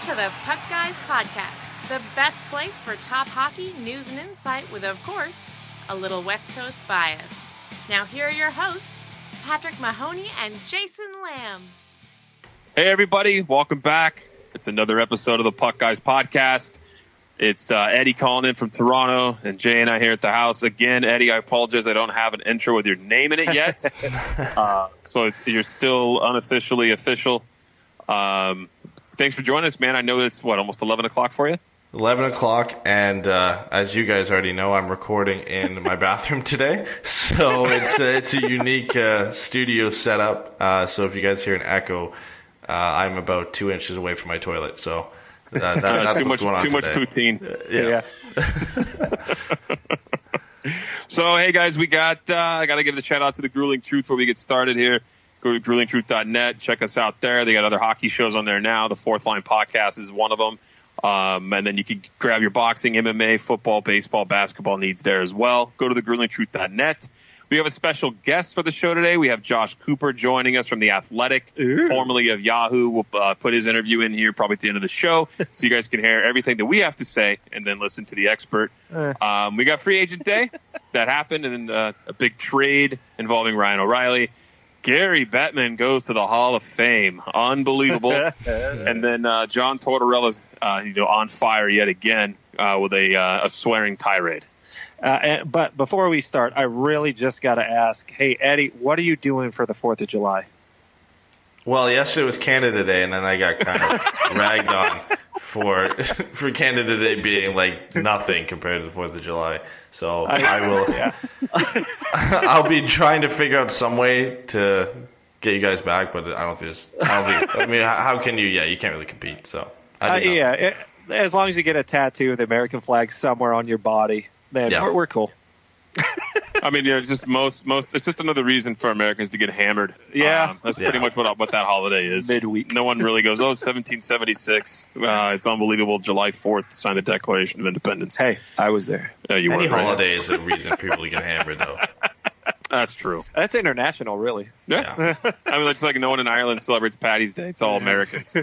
to the Puck Guys Podcast, the best place for top hockey news and insight with, of course, a little West Coast bias. Now here are your hosts, Patrick Mahoney and Jason Lamb. Hey everybody, welcome back. It's another episode of the Puck Guys Podcast. It's Eddie calling in from Toronto, and Jay and I here at the house. Again, Eddie, I apologize I don't have an intro with your name in it yet. So you're still unofficially official. Thanks for joining us, man. I know it's, almost 11 o'clock for you? 11 o'clock, and as you guys already know, I'm recording in my bathroom today. So it's a unique studio setup. So if you guys hear an echo, I'm about 2 inches away from my toilet. So that's too what's going on too much today. poutine. Yeah. So, hey guys, I got to give the shout out to the Grueling Truth before we get started here. Go to gruelingtruth.net. Check us out there. They got other hockey shows on there now. The Fourth Line Podcast is one of them. And then you can grab your boxing, MMA, football, baseball, basketball needs there as well. Go to the gruelingtruth.net. We have a special guest for the show today. We have Josh Cooper joining us from The Athletic, formerly of Yahoo. We'll put his interview in here probably at the end of the show so you guys can hear everything that we have to say and then listen to the expert. We got Free Agent Day that happened, and then a big trade involving Ryan O'Reilly. Gary Bettman goes to the Hall of Fame. Unbelievable. And then John Tortorella's on fire yet again with a swearing tirade. But before we start, I really just got to ask, hey, Eddie, what are you doing for the 4th of July? Well, yesterday was Canada Day, and then I got kind of ragged on for Canada Day being like nothing compared to the 4th of July. So I will. Yeah. I'll be trying to figure out some way to get you guys back, but I don't think. I mean, how can you? Yeah, you can't really compete. So as long as you get a tattoo of the American flag somewhere on your body, then we're cool. I mean, it's just it's just another reason for Americans to get hammered. Yeah. That's pretty much what that holiday is. Midweek. No one really goes, 1776. It's unbelievable. July 4th, signed the Declaration of Independence. Hey, I was there. Any holiday is a reason for people to get hammered, though. That's true. That's international, really. Yeah. I mean, it's like no one in Ireland celebrates Paddy's Day. It's all Americans.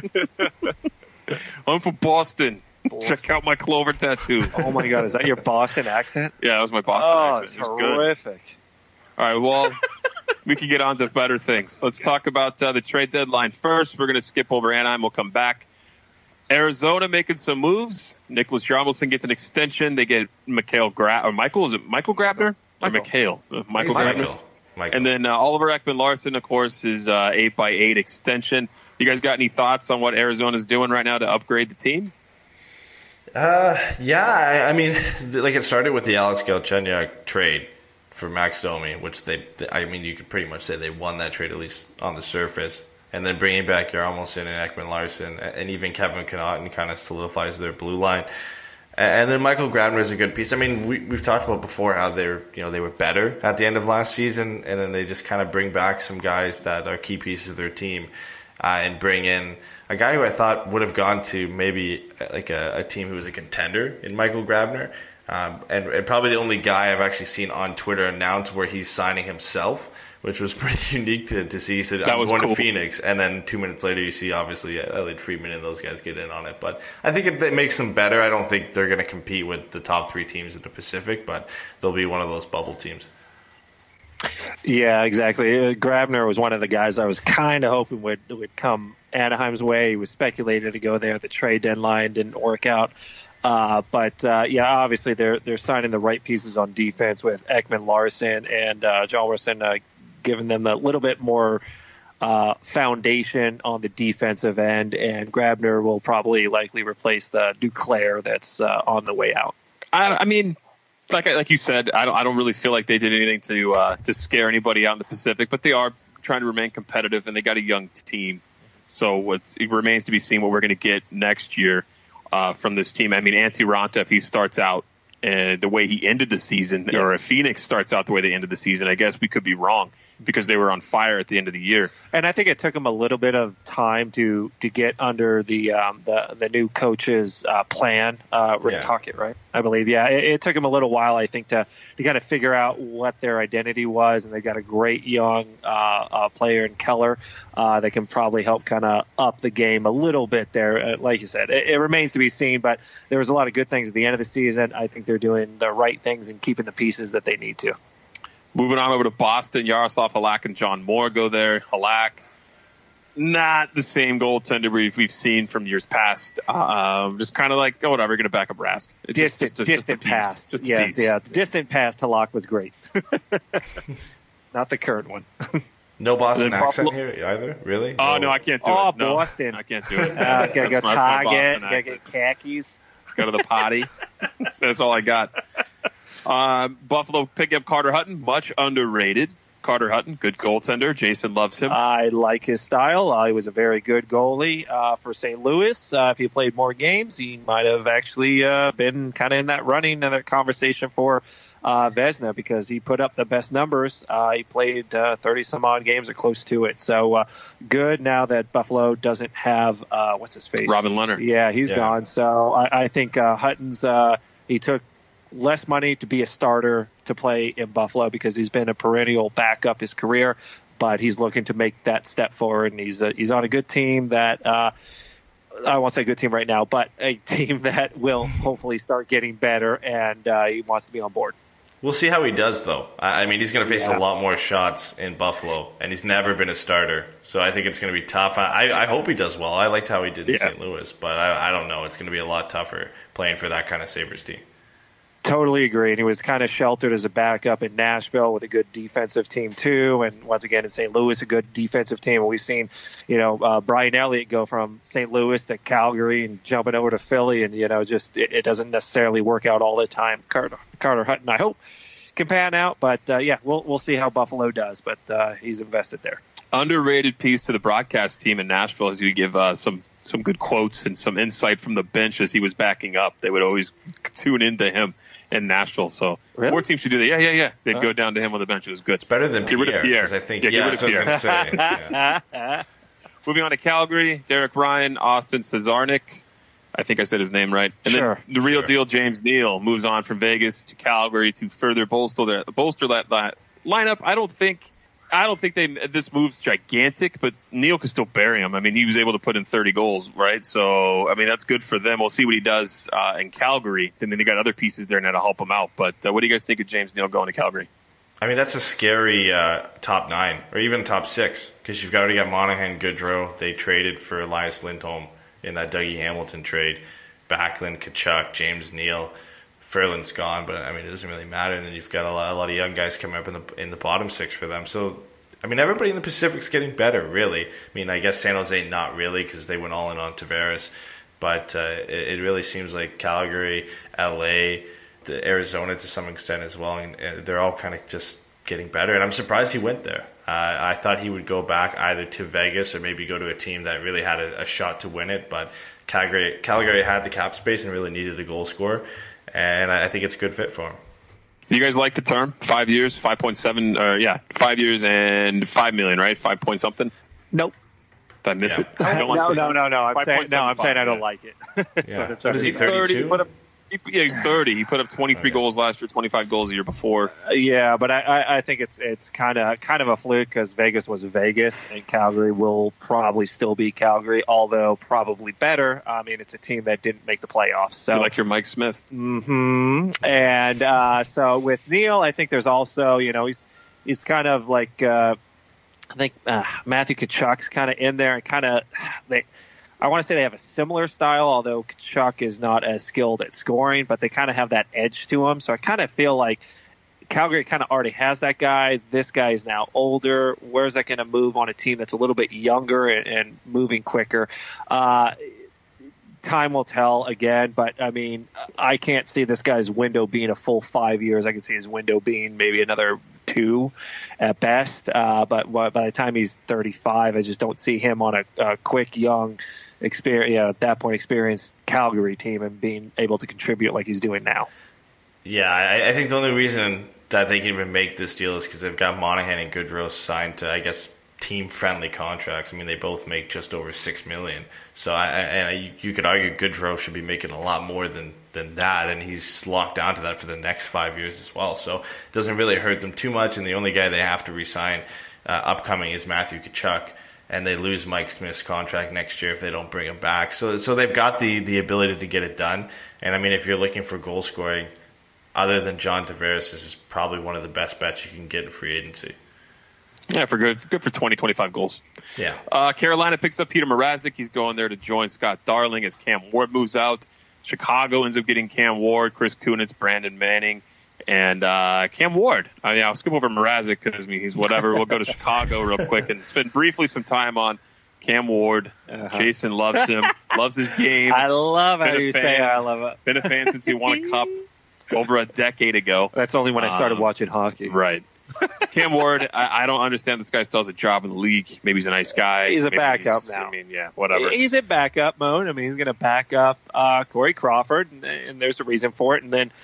I'm from Boston. Check out my Clover tattoo. Oh, my God. Is that your Boston accent? Yeah, that was my Boston accent. It's horrific. Good. All right, well, we can get on to better things. Let's talk about the trade deadline first. We're going to skip over Anaheim. We'll come back. Arizona making some moves. Nicholas Jarmelson gets an extension. They get Michael Grabner? Or Mikhail? Michael Grabner. And then Oliver Ekman-Larsson, of course, is 8x8 extension. You guys got any thoughts on what Arizona's doing right now to upgrade the team? I mean, it started with the Alex Galchenyuk trade for Max Domi, which you could pretty much say they won that trade, at least on the surface. And then bringing back Jarmelson and Ekman-Larsson and even Kevin Connaughton kind of solidifies their blue line. And then Michael Grabner is a good piece. I mean, we've talked about before how they were better at the end of last season, and then they just kind of bring back some guys that are key pieces of their team. And bring in a guy who I thought would have gone to maybe like a team who was a contender in Michael Grabner. And probably the only guy I've actually seen on Twitter announce where he's signing himself, which was pretty unique to see. He said, I'm going to Phoenix. And then 2 minutes later, you see, obviously, Elliot Friedman and those guys get in on it. But I think it makes them better. I don't think they're going to compete with the top 3 teams in the Pacific, but they'll be one of those bubble teams. Yeah, exactly. Grabner was one of the guys I was kind of hoping would come Anaheim's way. He was speculated to go there. The trade deadline didn't work out. But obviously they're signing the right pieces on defense with Ekman-Larsson and Jarmelson, giving them a little bit more foundation on the defensive end. And Grabner will probably likely replace the Duclair that's on the way out. I mean, like you said, I don't really feel like they did anything to scare anybody out in the Pacific, but they are trying to remain competitive, and they got a young team. So it remains to be seen what we're going to get next year from this team. I mean, Antti Raanta, if he starts out the way he ended the season, or if Phoenix starts out the way they ended the season, I guess we could be wrong. because they were on fire at the end of the year. And I think it took him a little bit of time to get under the new coach's plan. Rick Tocchet, right? I believe. Yeah, it took him a little while, I think, to kind of figure out what their identity was, and they got a great young player in Keller that can probably help kind of up the game a little bit there. Like you said, it remains to be seen, but there was a lot of good things at the end of the season. I think they're doing the right things and keeping the pieces that they need to. Moving on over to Boston, Yaroslav Halak and John Moore go there. Halak, not the same goaltender we've seen from years past. Just kind of like, oh, whatever, going to back up Rask. Distant past. Yeah. The distant past, Halak was great. Not the current one. No Boston accent here either? Really? Oh, no, I can't do it. Oh, Boston. I can't do it. Gotta go Target, gotta get khakis. Go to the potty. So that's all I got. Buffalo picking up Carter Hutton, much underrated. Carter Hutton, good goaltender. Jason loves him. I like his style. He was a very good goalie for St. Louis. If he played more games, he might have actually been kind of in that running and that conversation for Vezina, because he put up the best numbers. He played 30-some-odd games or close to it. So good now that Buffalo doesn't have, what's his face? Robin Leonard. Yeah, he's gone. So I think Hutton's he took less money to be a starter to play in Buffalo because he's been a perennial backup his career, but he's looking to make that step forward, and he's on a good team that I won't say good team right now, but a team that will hopefully start getting better, and he wants to be on board. We'll see how he does, though. I mean, he's going to face a lot more shots in Buffalo, and he's never been a starter, so I think it's going to be tough. I hope he does well. I liked how he did in St. Louis, but I don't know. It's going to be a lot tougher playing for that kind of Sabres team. Totally agree. And he was kind of sheltered as a backup in Nashville with a good defensive team, too. And once again, in St. Louis, a good defensive team. And we've seen, Brian Elliott go from St. Louis to Calgary and jumping over to Philly. And, just it doesn't necessarily work out all the time. Carter Hutton, I hope, can pan out. But, we'll see how Buffalo does. But he's invested there. Underrated piece to the broadcast team in Nashville is you give some good quotes and some insight from the bench as he was backing up. They would always tune into him in Nashville. So more teams should do that. Yeah. They'd go down to him on the bench. It was good. It's better than Get rid of Pierre. I think, get rid of Pierre. That's what I was going to say. Moving on to Calgary, Derek Ryan, Austin Cesarnik. I think I said his name right. And then the real deal, James Neal, moves on from Vegas to Calgary to further bolster that lineup. I don't think this move's gigantic, but Neal could still bury him. I mean, he was able to put in 30 goals, right? So, I mean, that's good for them. We'll see what he does in Calgary. And then they got other pieces there now to help him out. But what do you guys think of James Neal going to Calgary? I mean, that's a scary top 9 or even top 6 because you've already got Monahan, Goodrow. They traded for Elias Lindholm in that Dougie Hamilton trade. Backlund, Tkachuk, James Neal. Ferland's gone, but I mean it doesn't really matter. And then you've got a lot of young guys coming up in the bottom 6 for them. So I mean everybody in the Pacific's getting better, really. I mean I guess San Jose not really because they went all in on Tavares, but it really seems like Calgary, LA, Arizona to some extent as well, and they're all kind of just getting better. And I'm surprised he went there. I thought he would go back either to Vegas or maybe go to a team that really had a shot to win it, but Calgary had the cap space and really needed a goal scorer. And I think it's a good fit for him. You guys like the term? 5 years, 5.7, 5 years and $5 million, right? 5 point something? Nope. Did I miss it? No. I'm saying I don't like it. What is he, 32? He's 30. He put up 23 goals last year, 25 goals the year before. Yeah, but I think it's kind of a fluke because Vegas was Vegas, and Calgary will probably still be Calgary, although probably better. I mean, it's a team that didn't make the playoffs. So you like your Mike Smith. Mm-hmm. And so with Neal, I think there's also, he's kind of like I think Matthew Tkachuk's kind of in there and kind of I want to say they have a similar style, although Tkachuk is not as skilled at scoring, but they kind of have that edge to him. So I kind of feel like Calgary kind of already has that guy. This guy is now older. Where's that going to move on a team that's a little bit younger and moving quicker? Time will tell again, but I mean, I can't see this guy's window being a full 5 years. I can see his window being maybe another 2 at best. But by the time he's 35, I just don't see him on a quick, young, at that point experienced Calgary team and being able to contribute like he's doing now. Yeah, I think the only reason that they can even make this deal is because they've got Monahan and Goodrow signed to, I guess, team-friendly contracts. I mean, they both make just over $6 million. So you could argue Goodrow should be making a lot more than that, and he's locked down to that for the next 5 years as well. So it doesn't really hurt them too much, and the only guy they have to re-sign upcoming is Matthew Tkachuk, and they lose Mike Smith's contract next year if they don't bring him back. So they've got the ability to get it done. And, I mean, if you're looking for goal scoring, other than John Tavares, this is probably one of the best bets you can get in free agency. Yeah, good for 20, 25 goals. Yeah. Carolina picks up Peter Mrazek. He's going there to join Scott Darling as Cam Ward moves out. Chicago ends up getting Cam Ward, Chris Kunitz, Brandon Manning, and Cam Ward. I'll skip over Mrazek because he's whatever. We'll go to Chicago real quick and spend briefly some time on Cam Ward. Jason loves him, loves his game. I love how you say I love it. Been a fan since he won a cup over a decade ago. That's only when I started watching hockey. Right. Cam Ward, I don't understand this guy still has a job in the league. Maybe he's a nice guy. He's a backup now. Whatever. He's a backup mode. He's going to back up Corey Crawford, and there's a reason for it. And then,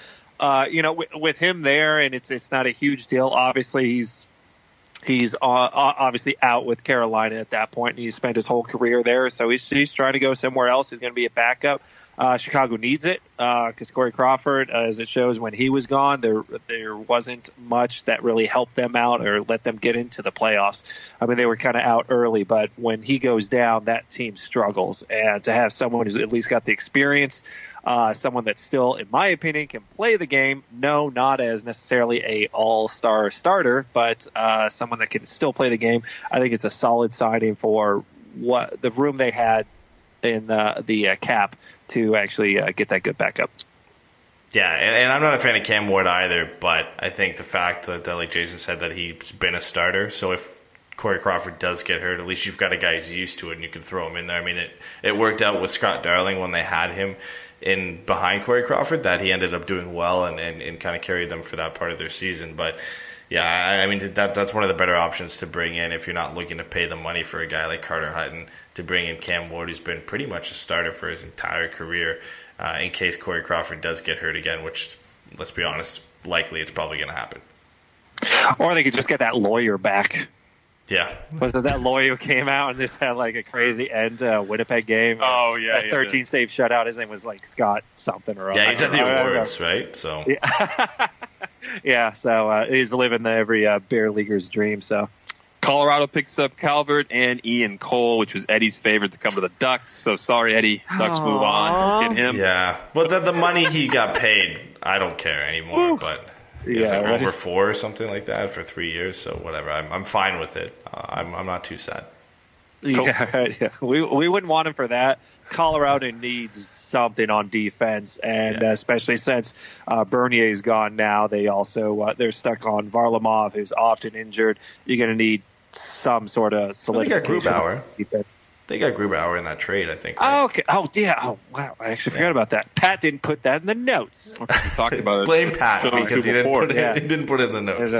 with him there, and it's not a huge deal. Obviously, he's obviously out with Carolina at that point, and he spent his whole career there. So he's trying to go somewhere else. He's going to be a backup. Chicago needs it because Corey Crawford, as it shows, when he was gone, there wasn't much that really helped them out or let them get into the playoffs. They were kind of out early, but when he goes down, that team struggles. And to have someone who's at least got the experience, someone that still, in my opinion, can play the game, no, not as necessarily a all-star starter, but someone that can still play the game, I think it's a solid signing for what the room they had in the cap to actually get that good backup. Yeah, and I'm not a fan of Cam Ward either, but I think the fact that, like Jason said, that he's been a starter, so if Corey Crawford does get hurt, at least you've got a guy who's used to it and you can throw him in there. It worked out with Scott Darling when they had him in behind Corey Crawford, that he ended up doing well and kind of carried them for that part of their season. But yeah, that's one of the better options to bring in if you're not looking to pay the money for a guy like Carter Hutton, to bring in Cam Ward, who's been pretty much a starter for his entire career, in case Corey Crawford does get hurt again, which, let's be honest, likely it's probably going to happen. Or they could just get that lawyer back. Yeah. But that lawyer came out and just had like a crazy end Winnipeg game. Oh, yeah. That 13 save shutout. His name was like Scott something or other. Yeah, he's at the awards, right? So. Yeah. Yeah, so he's living every bear leaguer's dream, so. Colorado picks up Calvert and Ian Cole, which was Eddie's favorite to come to the Ducks. So sorry, Eddie. Ducks move on. Don't get him. Yeah. Well, the money he got paid, I don't care anymore. Woo. But it's like over 4 or something like that for 3 years. So whatever. I'm fine with it. I'm not too sad. Yeah, right. Yeah. We wouldn't want him for that. Colorado needs something on defense, and especially since Bernier's gone now, they also they're stuck on Varlamov, who's often injured. You're going to need some sort of solidification. They got Grubauer in that trade, I think. Right? Oh, okay. Oh, yeah. Oh, wow. I actually forgot about that. Pat didn't put that in the notes. We talked about it. Blame Pat because he didn't put it in the notes.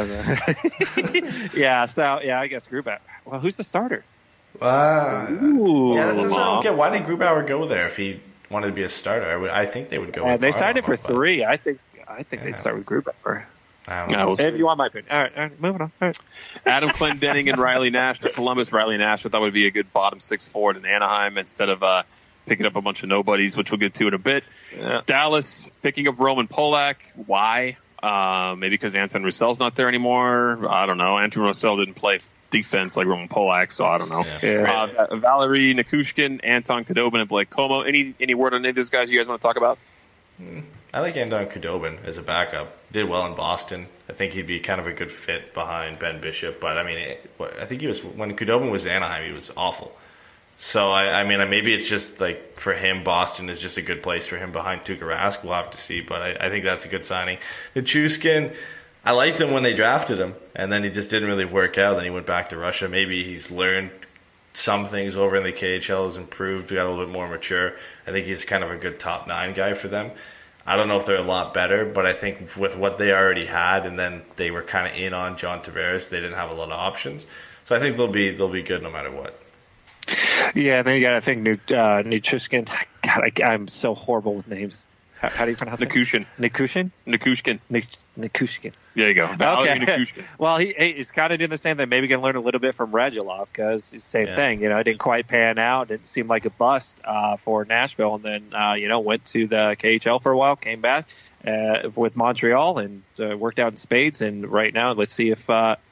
Yeah. So I guess Grubauer. Well, who's the starter? That's I don't get. Why did Grubauer go there if he wanted to be a starter? I think they would go. They signed him for 3. I think they'd start with Grubauer. If you want my opinion. All right, moving on. All right. Adam Clendenning and Riley Nash to Columbus. Riley Nash, I thought would be a good bottom 6 forward in Anaheim instead of picking up a bunch of nobodies, which we'll get to in a bit. Yeah. Dallas picking up Roman Polak. Why? Maybe because Anton Roussell's not there anymore. I don't know. Anton Roussell didn't play defense like Roman Polak, so I don't know. Yeah. Valerie Nikushkin, Anton Khudobin, and Blake Como. Any word on any of those guys you guys want to talk about? I like Anton Khudobin as a backup. Did well in Boston. I think he'd be kind of a good fit behind Ben Bishop. But, I think he was, when Khudobin was in Anaheim, he was awful. So, maybe it's just like for him, Boston is just a good place for him behind Tuukka Rask. We'll have to see. But I think that's a good signing. Nichushkin, I liked him when they drafted him. And then he just didn't really work out. Then he went back to Russia. Maybe he's learned some things over in the KHL, has improved, got a little bit more mature. I think he's kind of a good top 9 guy for them. I don't know if they're a lot better, but I think with what they already had, and then they were kind of in on John Tavares, they didn't have a lot of options. So I think they'll be good no matter what. Yeah, and then you got to think Nichushkin. God, I'm so horrible with names. How do you pronounce it? Nikushin. Nikushkin? Nikushkin. There you go. Valery Okay. Nikushin. Well, he's kind of doing the same thing. Maybe going to learn a little bit from Radulov because it's the same thing. It didn't quite pan out. It seemed like a bust for Nashville, and then went to the KHL for a while, came back with Montreal, and worked out in spades. And right now, let's see if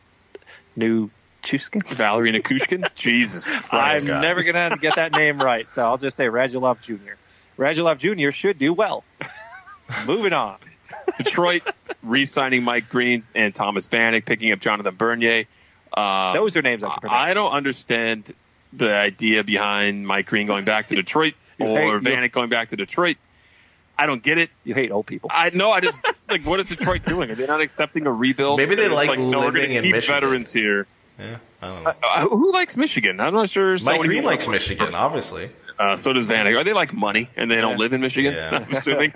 Valery Nikushin. Jesus Christ. I'm never going to get that name right, so I'll just say Radulov Jr. Radulov Jr. should do well. Moving on. Detroit re-signing Mike Green and Thomas Vanek, picking up Jonathan Bernier. Those are names I can pronounce. I don't understand the idea behind Mike Green going back to Detroit or Vanek going back to Detroit. I don't get it. You hate old people. I just what is Detroit doing? Are they not accepting a rebuild? Maybe they like no, we're living gonna in keep Michigan. veterans here. Yeah, I don't know. Who likes Michigan? I'm not sure. Mike Green likes Michigan, obviously. So does Vanek. Are they like money and they don't live in Michigan? Yeah. I'm assuming.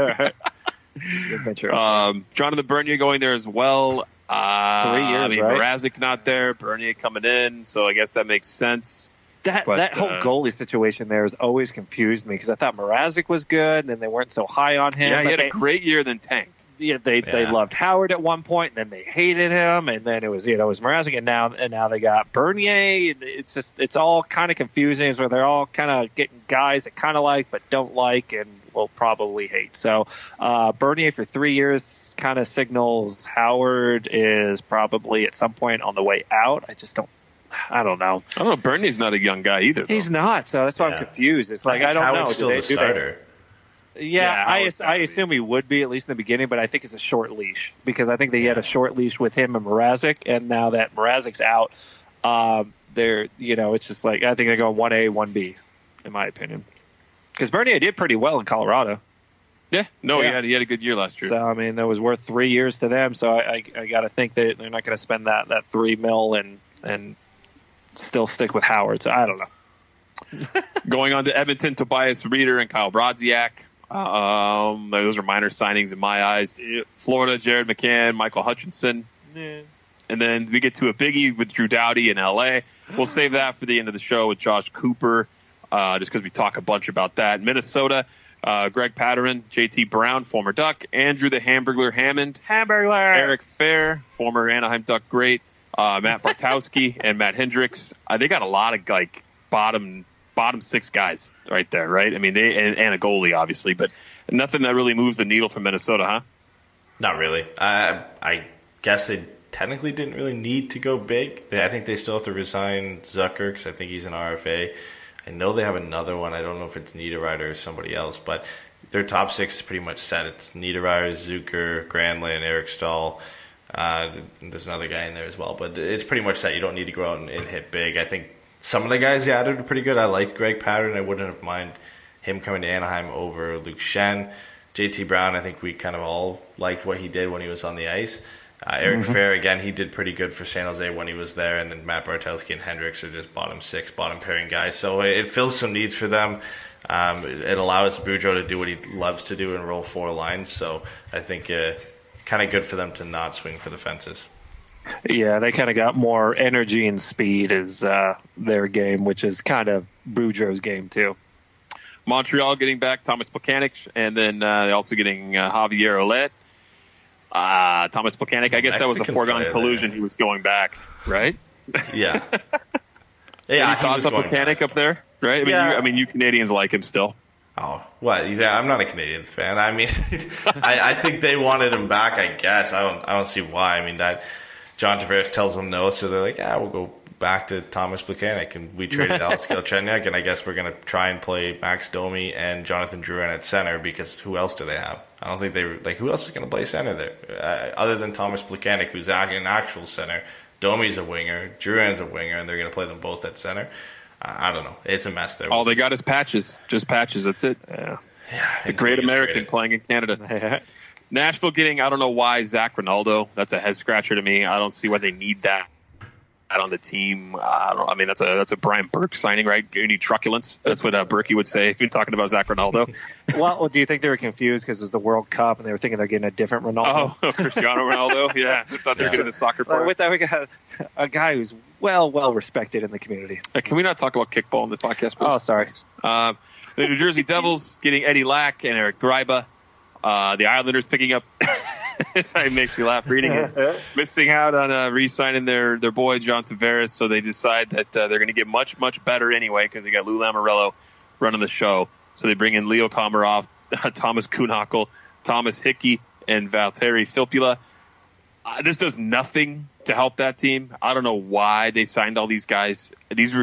Jonathan Bernier going there as well. 3 years, right? Mrazek not there. Bernier coming in, so I guess that makes sense. That whole goalie situation there has always confused me because I thought Mrazek was good, and then they weren't so high on him. Yeah, he had a great year, then tanked. Yeah, they loved Howard at one point, and then they hated him, and then it was Mrazek, and now they got Bernier. It's all kind of confusing. It's where they're all kind of getting guys that kind of like but don't like, and will probably hate. So Bernier for 3 years kind of signals Howard is probably at some point on the way out. I don't know. Bernier's not a young guy either, though. He's not, so that's why I'm confused. It's like I don't Howard's know. still the starter. I assume he would be, at least in the beginning, but I think it's a short leash because I think they had a short leash with him and Mrazek, and now that Mrazek's out, it's just like I think they're going 1A, 1B, in my opinion. Because Bernier did pretty well in Colorado. Yeah, he had a good year last year. So I mean, that was worth 3 years to them. So I got to think that they're not going to spend that $3 million and still stick with Howard. So I don't know. Going on to Edmonton, Tobias Reeder and Kyle Brodziak. Those are minor signings in my eyes. Florida, Jared McCann, Michael Hutchinson. Yeah. And then we get to a biggie with Drew Doughty in L.A. We'll save that for the end of the show with Josh Cooper, just because we talk a bunch about that. Minnesota, Greg Patterin, J.T. Brown, former Duck, Andrew the Hamburglar Hammond, Eric Fair, former Anaheim Duck great, Matt Bartowski, and Matt Hendricks. They got a lot of bottom six guys right there, right? I mean, and a goalie, obviously, but nothing that really moves the needle for Minnesota, huh? Not really. I guess they technically didn't really need to go big. I think they still have to resign Zucker because I think he's an RFA. I know they have another one. I don't know if it's Niederreiter or somebody else, but their top six is pretty much set. It's Niederreiter, Zucker, Granlund, Eric Stahl. There's another guy in there as well, but it's pretty much set. You don't need to go out and hit big. I think some of the guys they added are pretty good. I liked Greg Patterson. I wouldn't have minded him coming to Anaheim over Luke Schenn. JT Brown, I think we kind of all liked what he did when he was on the ice. Eric Fair, again, he did pretty good for San Jose when he was there. And then Matt Bartowski and Hendricks are just bottom pairing guys. So it fills some needs for them. It allows Boudreau to do what he loves to do and roll four lines. So I think kind of good for them to not swing for the fences. Yeah, they kind of got more energy and speed as their game, which is kind of Boudreau's game too. Montreal getting back Thomas Plekanec, and then also getting Javier Ouellet. Thomas Plekanec, I guess that was a foregone conclusion. He was going back, right? Yeah. Any thoughts on Plekanec up there, right? I mean, you Canadians like him still. Oh, what? Yeah, I'm not a Canadians fan. I mean, I think they wanted him back. I guess I don't see why. I mean, that John Tavares tells them no, so they're like, yeah, we'll go back to Thomas Plekanec, and we traded Alex Galchenyuk, and I guess we're gonna try and play Max Domi and Jonathan Drouin at center because who else do they have? I don't think who else is gonna play center there other than Thomas Plekanec, who's an actual center. Domi's a winger, Drouin's a winger, and they're gonna play them both at center. I don't know. It's a mess there. All they got is patches, just patches. That's it. Yeah. The great American playing in Canada. Nashville getting, I don't know why, Zach Rinaldo. That's a head scratcher to me. I don't see why they need that on the team. I mean, that's a Brian Burke signing, right? You need truculence. That's what Berkey would say if you're talking about Zach Rinaldo. Well, do you think they were confused because it was the World Cup and they were thinking they're getting a different Ronaldo? Oh, Cristiano Ronaldo. Yeah, I thought they were getting the soccer part. With that, we got a guy who's well respected in the community. Can we not talk about kickball in the podcast, please? Oh, sorry. The New Jersey Devils getting Eddie Lack and Eric Gryba. The Islanders picking up. It makes me laugh reading it. Missing out on re-signing their boy John Tavares, so they decide that they're going to get much better anyway because they got Lou Lamoriello running the show. So they bring in Leo Komarov, Thomas Kuhnhackl, Thomas Hickey, and Valtteri Filppula. This does nothing to help that team. I don't know why they signed all these guys.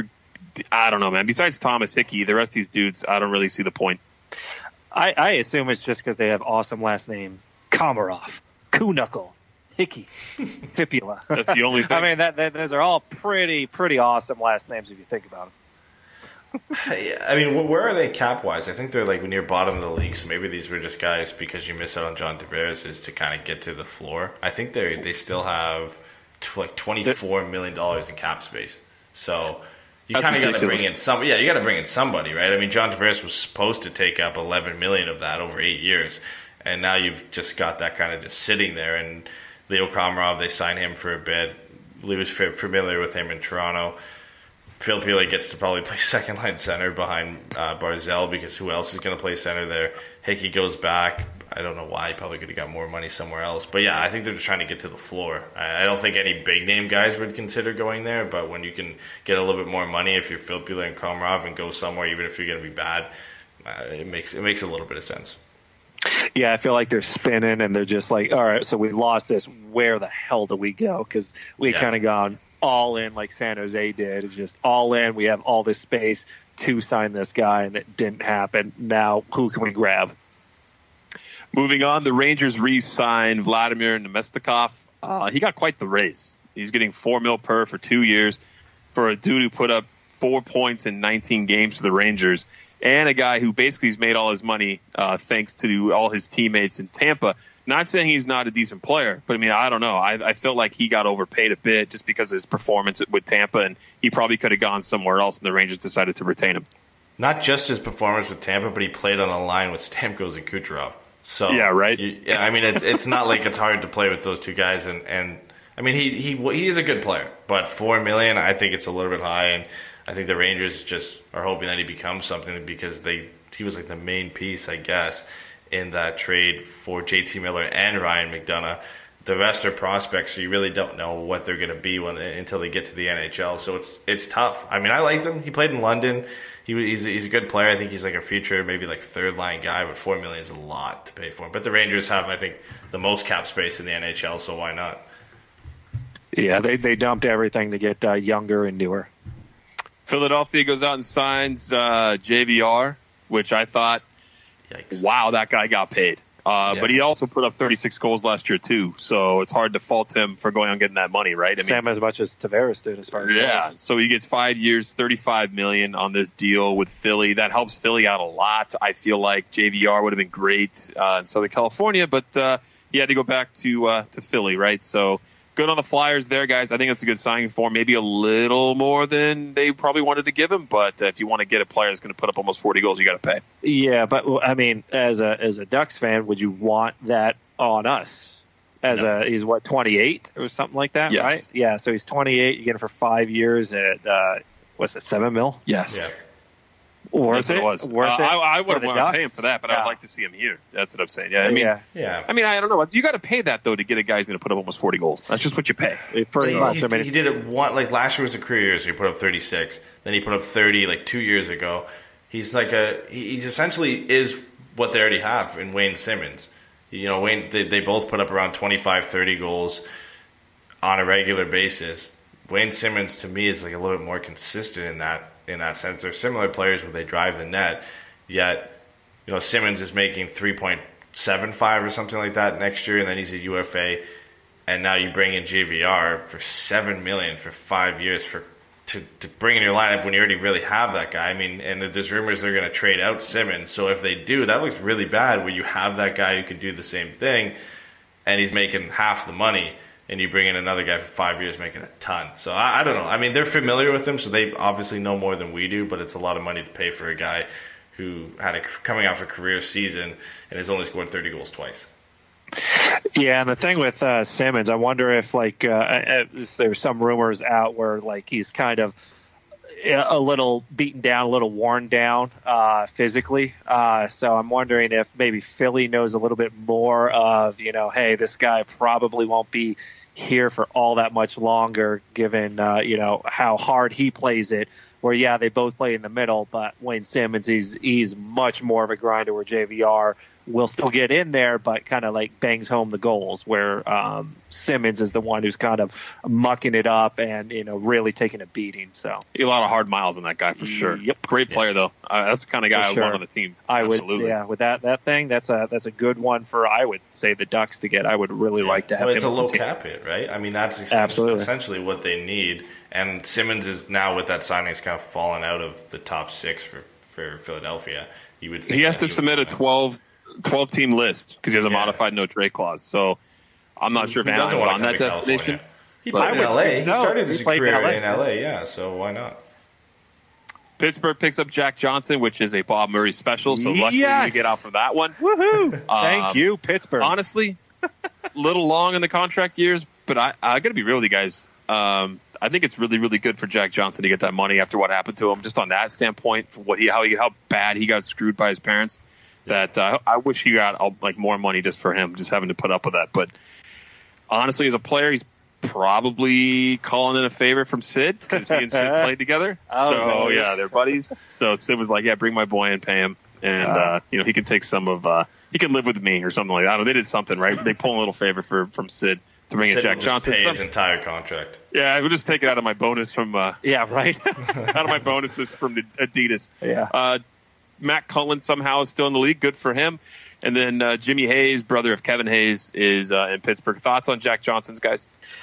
I don't know, man. Besides Thomas Hickey, the rest of these dudes, I don't really see the point. I assume it's just because they have awesome last name. Komarov, Kuhnhackl, Hickey, Filppula. That's the only thing. I mean, those are all pretty awesome last names if you think about them. I mean, where are they cap-wise? I think they're like near bottom of the league, so maybe these were just guys because you miss out on John Tavares is to kind of get to the floor. I think they still have like $24 million in cap space. So you kind of got to bring in somebody. Yeah, you got to bring in somebody, right? I mean, John Tavares was supposed to take up $11 million of that over 8 years, and now you've just got that kind of just sitting there. And Leo Komarov, they signed him for a bit. Lee was familiar with him in Toronto. Filppula gets to probably play second-line center behind Barzal because who else is going to play center there? Hickey goes back. I don't know why. He probably could have got more money somewhere else. But, yeah, I think they're just trying to get to the floor. I don't think any big-name guys would consider going there, but when you can get a little bit more money if you're Filppula and Komarov and go somewhere, even if you're going to be bad, it makes a little bit of sense. Yeah, I feel like they're spinning and they're just like, all right, so we lost this. Where the hell do we go? Because we kind of gone all in like San Jose did. It's just all in. We have all this space to sign this guy, and it didn't happen. Now, who can we grab? Moving on, the Rangers re-signed Vladimir Nemestikov. He got quite the raise. He's getting $4 million per for 2 years for a dude who put up 4 points in 19 games for the Rangers, and a guy who basically has made all his money thanks to all his teammates in Tampa. Not saying he's not a decent player, but I mean, I don't know. I felt like he got overpaid a bit just because of his performance with Tampa, and he probably could have gone somewhere else, and the Rangers decided to retain him. Not just his performance with Tampa, but he played on a line with Stamkos and Kucherov. So yeah, right. I mean, it's not like it's hard to play with those two guys, and I mean, he is a good player, but $4 million, I think it's a little bit high, and I think the Rangers just are hoping that he becomes something because he was like the main piece, I guess, in that trade for JT Miller and Ryan McDonagh. The rest are prospects, so you really don't know what they're going to be until they get to the NHL. So it's tough. I mean, I liked him. He played in London. He's a good player. I think he's like a future, maybe like third line guy, but $4 million is a lot to pay for him. But the Rangers have, I think, the most cap space in the NHL, so why not? Yeah, they dumped everything to get younger and newer. Philadelphia goes out and signs JVR, which I thought, yikes. Wow, that guy got paid. But he also put up 36 goals last year, too. So it's hard to fault him for going on getting that money, right? I mean, Same as much as Tavares did as far as goals. So he gets 5 years, $35 million on this deal with Philly. That helps Philly out a lot. I feel like JVR would have been great in Southern California, but he had to go back to Philly, right? So good on the Flyers there, guys. I think it's a good signing for him. Maybe a little more than they probably wanted to give him, but if you want to get a player that's going to put up almost 40 goals, you got to pay. Yeah, but I mean, as a Ducks fan, would you want that on us? He's what, 28 or something like that, yes. Right? Yeah, so he's 28. You get him for 5 years at what's it, $7 million? Yes. Yeah. Worth it? Was. Worth it? I wouldn't want to pay him for that, but Yeah. I'd like to see him here. That's what I'm saying. Yeah, I mean, Yeah. I mean, I don't know. You got to pay that though to get a guy who's going to put up almost 40 goals. That's just what you pay. Pretty much. I mean, He did it like last year was a career year, so he put up 36. Then he put up 30 like 2 years ago. He's like he essentially is what they already have in Wayne Simmons. You know, Wayne they both put up around 25, 30 goals on a regular basis. Wayne Simmons to me is like a little bit more consistent in that sense. They're similar players where they drive the net, yet you know Simmons is making 3.75 or something like that next year, and then he's a UFA, and now you bring in JVR for $7 million for 5 years to bring in your lineup when you already really have that guy. I mean, and there's rumors they're going to trade out Simmons, so if they do, that looks really bad where you have that guy who could do the same thing, and he's making half the money. And you bring in another guy for 5 years making a ton. So I don't know. I mean, they're familiar with him, so they obviously know more than we do, but it's a lot of money to pay for a guy who had coming off a career season and has only scored 30 goals twice. Yeah, and the thing with Simmons, I wonder if there's some rumors out where like he's kind of a little beaten down, a little worn down physically. So I'm wondering if maybe Philly knows a little bit more of, hey, this guy probably won't be here for all that much longer, given, how hard he plays it. Where, yeah, they both play in the middle, but Wayne Simmons, he's much more of a grinder, where JVR will still get in there, but kind of like bangs home the goals, where Simmons is the one who's kind of mucking it up and, really taking a beating. So a lot of hard miles on that guy for sure. Yep. Great player, though. That's the kind of guy I would want on the team. Absolutely. With that thing, that's a good one for, I would say, the Ducks to get. I would really like to have him. It's a low cap hit, right? I mean, that's essentially what they need. And Simmons is now, with that signing, is kind of fallen out of the top 6 for Philadelphia. You would think he has to submit a 12-team list because he has a modified no trade clause. So I'm not sure if Anaheim's on that destination. He played in LA. He started his career in LA, yeah, so why not? Pittsburgh picks up Jack Johnson, which is a Bob Murray special, so luckily we get out for that one. Woohoo! Thank you, Pittsburgh. Honestly, a little long in the contract years, but I got to be real with you guys. I think it's really, really good for Jack Johnson to get that money after what happened to him, just on that standpoint, for how bad he got screwed by his parents. That I wish he got more money just for him, just having to put up with that. But honestly, as a player, he's probably calling in a favor from Sid, because he and Sid played together. They're buddies. So Sid was like, "Yeah, bring my boy and pay him, and he can take some of he can live with me or something like that." I don't know, they did something right. They pull a little favor from Sid to bring in Jack Johnson. Pay his entire contract. Yeah, I would just take it out of my bonus from. Out of my bonuses from the Adidas. Yeah. Matt Cullen somehow is still in the league. Good for him. And then Jimmy Hayes, brother of Kevin Hayes, is in Pittsburgh. Thoughts on Jack Johnson's guys?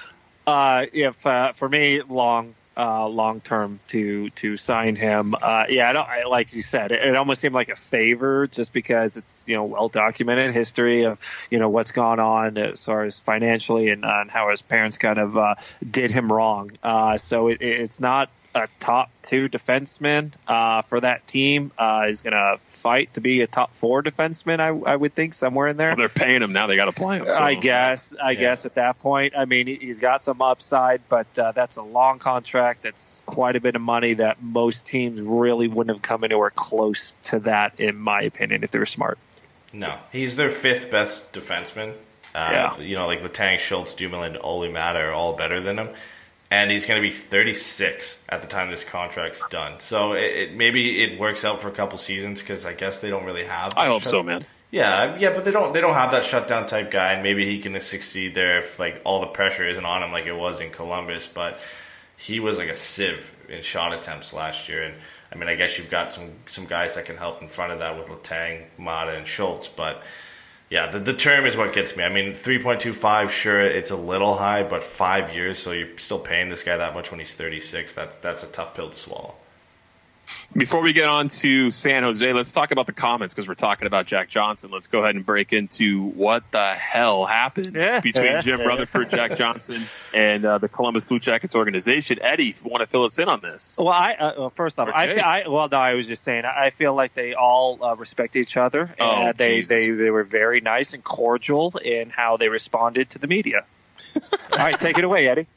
For me, long term to sign him. Like you said, it almost seemed like a favor, just because it's well documented history of what's gone on as far as financially and how his parents kind of did him wrong. So it's not a top 2 defenseman for that team. He's going to fight to be a top 4 defenseman, I would think, somewhere in there. Well, they're paying him now. They got to play him. So. I guess at that point. I mean, he's got some upside, but that's a long contract. That's quite a bit of money that most teams really wouldn't have come anywhere close to that, in my opinion, if they were smart. No. He's their 5th best defenseman. Like Letang, Schultz, Dumoulin, Ole Mata are all better than him. And he's going to be 36 at the time this contract's done. So maybe it works out for a couple seasons, because I guess they don't really have. I hope so, man. Yeah, but they don't have that shutdown type guy, and maybe he can succeed there if all the pressure isn't on him like it was in Columbus. But he was like a sieve in shot attempts last year, and I mean, I guess you've got some guys that can help in front of that with Letang, Mata, and Schultz, but. Yeah, the term is what gets me. I mean, 3.25, sure, it's a little high, but 5 years, so you're still paying this guy that much when he's 36. That's a tough pill to swallow. Before we get on to San Jose, let's talk about the comments, because we're talking about Jack Johnson. Let's go ahead and break into what the hell happened between Jim Rutherford, Jack Johnson, and the Columbus Blue Jackets organization. Eddie, want to fill us in on this? Well, first off, I was just saying, I feel like they all respect each other. And they were very nice and cordial in how they responded to the media. All right, take it away, Eddie.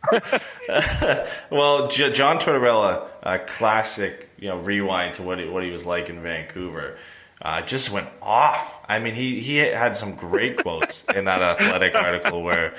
Well, John Tortorella, a classic, rewind to what he was like in Vancouver, just went off. I mean, he had some great quotes in that Athletic article where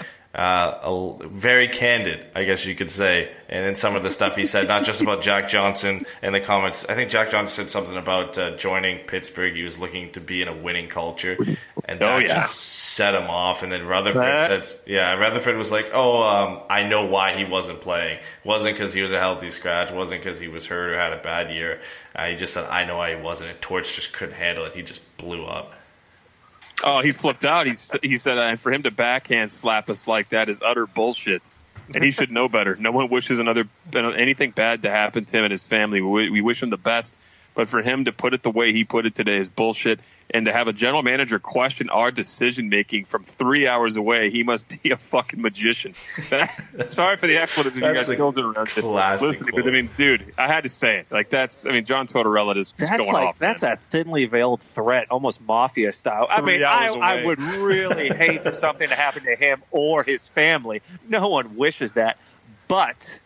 very candid, I guess you could say, and in some of the stuff he said, not just about Jack Johnson in the comments. I think Jack Johnson said something about joining Pittsburgh. He was looking to be in a winning culture, and that just set him off. And then Rutherford was like, I know why he wasn't playing. It wasn't because he was a healthy scratch. It wasn't because he was hurt or had a bad year. He just said, I know why he wasn't. And Torch just couldn't handle it. He just blew up. Oh, he flipped out. He said, for him to backhand slap us like that is utter bullshit, and he should know better. No one wishes anything bad to happen to him and his family. We wish him the best, but for him to put it the way he put it today is bullshit. And to have a general manager question our decision making from 3 hours away, he must be a fucking magician. Sorry for the expletives if you guys killed it around it. But I mean, dude, I had to say it. John Tortorella just going off. That's a thinly veiled threat, almost mafia style. I mean, I would really hate for something to happen to him or his family. No one wishes that, but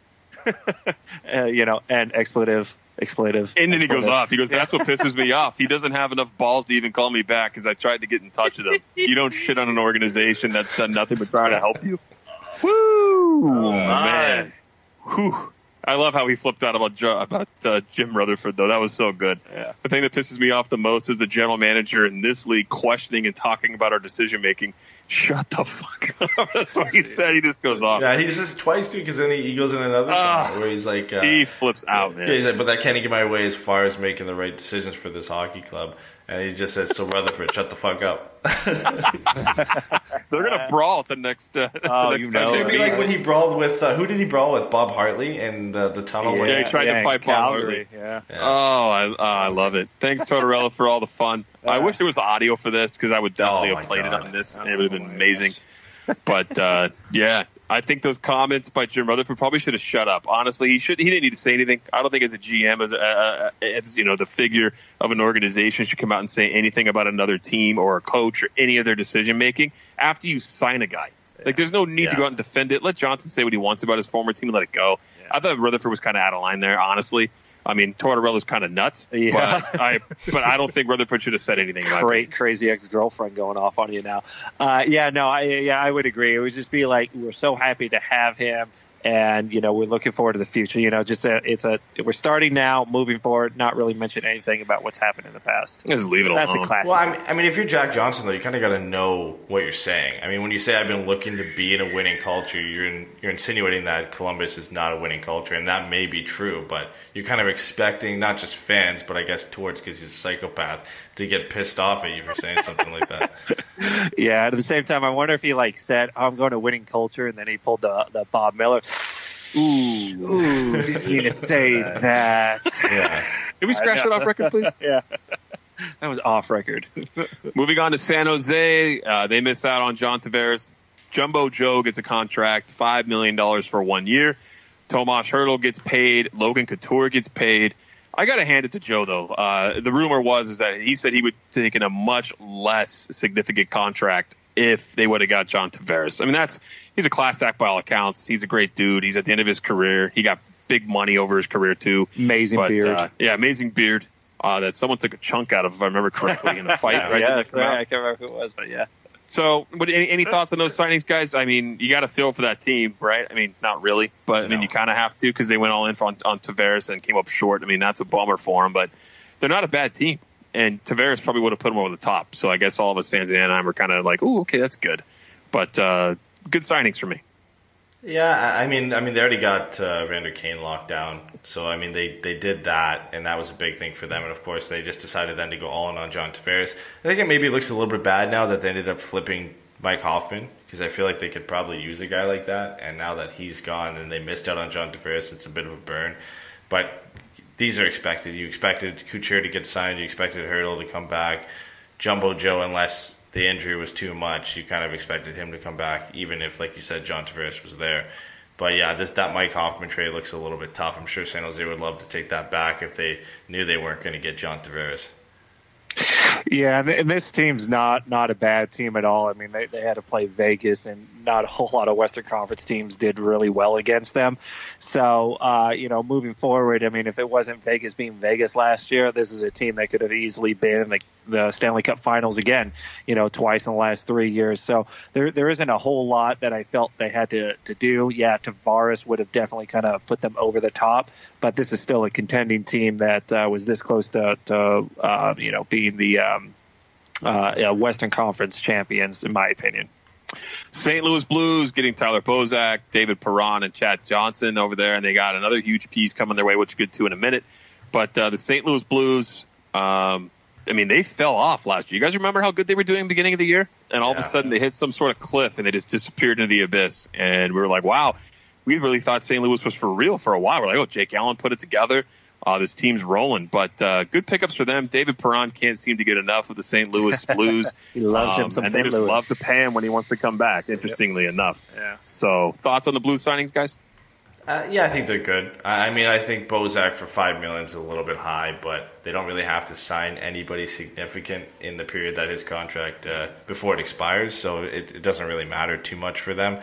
And expletive. And then he goes off. He goes, that's what pisses me off. He doesn't have enough balls to even call me back because I tried to get in touch with him. You don't shit on an organization that's done nothing but trying to help you. Woo! Man. Whew. I love how he flipped out about Jim Rutherford, though. That was so good. Yeah. The thing that pisses me off the most is the general manager in this league questioning and talking about our decision-making. Shut the fuck up. That's what he said. He just goes off. Yeah, he says it twice, too, because then he goes in another thought where he's like... he flips out, man. Yeah, he's like, but that can't get my way as far as making the right decisions for this hockey club. And he just says, so Rutherford, shut the fuck up. They're going to brawl at the next time. It's going to be like when he brawled with... who did he brawl with? Bob Hartley in the tunnel? Yeah, he tried to fight Bob Hartley. Yeah. Oh, I love it. Thanks, Tortorella, for all the fun. I wish there was audio for this because I would definitely have played it on this. And it would have been amazing. But, yeah, I think those comments by Jim Rutherford probably should have shut up. Honestly, he didn't need to say anything. I don't think as a GM, as the figure of an organization should come out and say anything about another team or a coach or any of their decision making after you sign a guy. Like, there's no need to go out and defend it. Let Johnson say what he wants about his former team and let it go. Yeah. I thought Rutherford was kind of out of line there, honestly. I mean, Tortorella's kind of nuts, but I don't think Rutherford should have said anything. Crazy ex-girlfriend going off on you now. I would agree. It would just be like we're so happy to have him, and we're looking forward to the future. We're starting now, moving forward. Not really mention anything about what's happened in the past. Just leave it alone. That's a classic. Well, I mean, if you're Jack Johnson, though, you kind of got to know what you're saying. I mean, when you say I've been looking to be in a winning culture, you're insinuating that Columbus is not a winning culture, and that may be true, but you're kind of expecting not just fans, but I guess Torts, because he's a psychopath, to get pissed off at you for saying something like that. Yeah, at the same time, I wonder if he said, I'm going to winning culture, and then he pulled the Bob Miller. Ooh, didn't mean to say that. Yeah. Can we scratch that off record, please? Yeah. That was off record. Moving on to San Jose, they missed out on John Tavares. Jumbo Joe gets a contract, $5 million for 1 year. Tomas Hertl gets paid. Logan Couture gets paid. I got to hand it to Joe, though. The rumor is that he said he would have taken a much less significant contract if they would have got John Tavares. I mean, he's a class act by all accounts. He's a great dude. He's at the end of his career. He got big money over his career, too. Amazing beard. Amazing beard that someone took a chunk out of, if I remember correctly, in the fight. I can't remember who it was, but yeah. So, any thoughts on those signings, guys? I mean, you got to feel for that team, right? I mean, not really, but I mean, you kind of have to because they went all in on Tavares and came up short. I mean, that's a bummer for them, but they're not a bad team. And Tavares probably would have put them over the top. So I guess all of us fans in Anaheim are kind of like, "Oh, okay, that's good." But good signings for me. Yeah, I mean, they already got Vander Kane locked down. So, I mean, they did that, and that was a big thing for them. And, of course, they just decided then to go all in on John Tavares. I think it maybe looks a little bit bad now that they ended up flipping Mike Hoffman, because I feel like they could probably use a guy like that. And now that he's gone and they missed out on John Tavares, it's a bit of a burn. But these are expected. You expected Couture to get signed. You expected Hertl to come back. Jumbo Joe, unless the injury was too much, you kind of expected him to come back, even if, like you said, John Tavares was there. But yeah, that Mike Hoffman trade looks a little bit tough. I'm sure San Jose would love to take that back if they knew they weren't going to get John Tavares. Yeah, and this team's not a bad team at all. I mean, they had to play Vegas, and not a whole lot of Western Conference teams did really well against them. So, moving forward, I mean, if it wasn't Vegas being Vegas last year, this is a team that could have easily been in the Stanley Cup Finals again, twice in the last 3 years. So there isn't a whole lot that I felt they had to do. Yeah, Tavares would have definitely kind of put them over the top, but this is still a contending team that was this close to being the Western Conference champions, in my opinion. St. Louis Blues getting Tyler Bozak, David Perron, and Chad Johnson over there, and they got another huge piece coming their way, which we'll get to in a minute. But the St. Louis Blues, they fell off last year. You guys remember how good they were doing at the beginning of the year? And all of a sudden they hit some sort of cliff, and they just disappeared into the abyss. And we were like, wow, we really thought St. Louis was for real for a while. We're like, oh, Jake Allen put it together. This team's rolling, but good pickups for them. David Perron can't seem to get enough of the St. Louis Blues. He loves him some and St. they just Louis. love to pay him when he wants to come back, interestingly enough. Yeah. So thoughts on the Blues signings, guys? Yeah, I think they're good. I think Bozak for $5 million is a little bit high, but they don't really have to sign anybody significant in the period that his contract before it expires, so it doesn't really matter too much for them.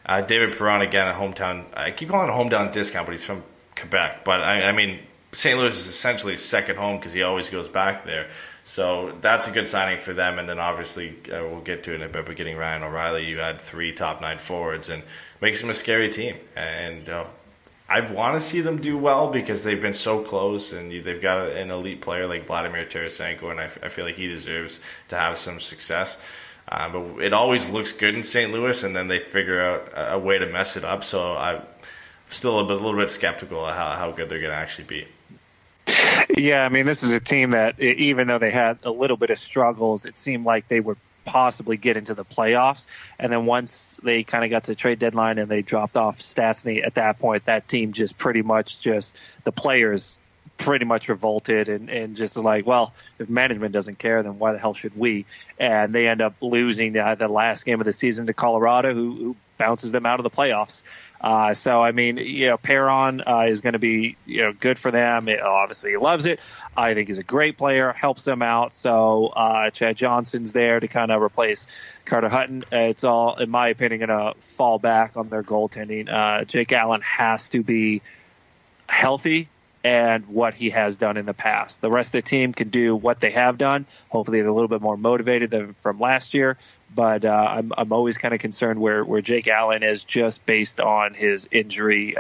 David Perron, again, a hometown. I keep calling it a hometown discount, but he's from Quebec. But, I mean, St. Louis is essentially his second home because he always goes back there. So that's a good signing for them. And then obviously, we'll get to it in a bit, but getting Ryan O'Reilly, you had 3 top-9 forwards and makes them a scary team. And I want to see them do well because they've been so close, and they've got an elite player like Vladimir Tarasenko, and I feel like he deserves to have some success. But it always looks good in St. Louis, and then they figure out a way to mess it up. So I'm still a little bit skeptical of how good they're going to actually be. Yeah, I mean, this is a team that, even though they had a little bit of struggles, it seemed like they would possibly get into the playoffs. And then once they kind of got to the trade deadline and they dropped off Stastny, at that point, that team just pretty much the players pretty much revolted and just like, well, if management doesn't care, then why the hell should we? And they end up losing the last game of the season to Colorado, who bounces them out of the playoffs. So, I mean, Perron is going to be, good for them. Obviously, he loves it. I think he's a great player, helps them out. So, Chad Johnson's there to kind of replace Carter Hutton. It's all, in my opinion, going to fall back on their goaltending. Jake Allen has to be healthy and what he has done in the past. The rest of the team can do what they have done. Hopefully, they're a little bit more motivated than from last year. But I'm always kind of concerned where Jake Allen is just based on his injury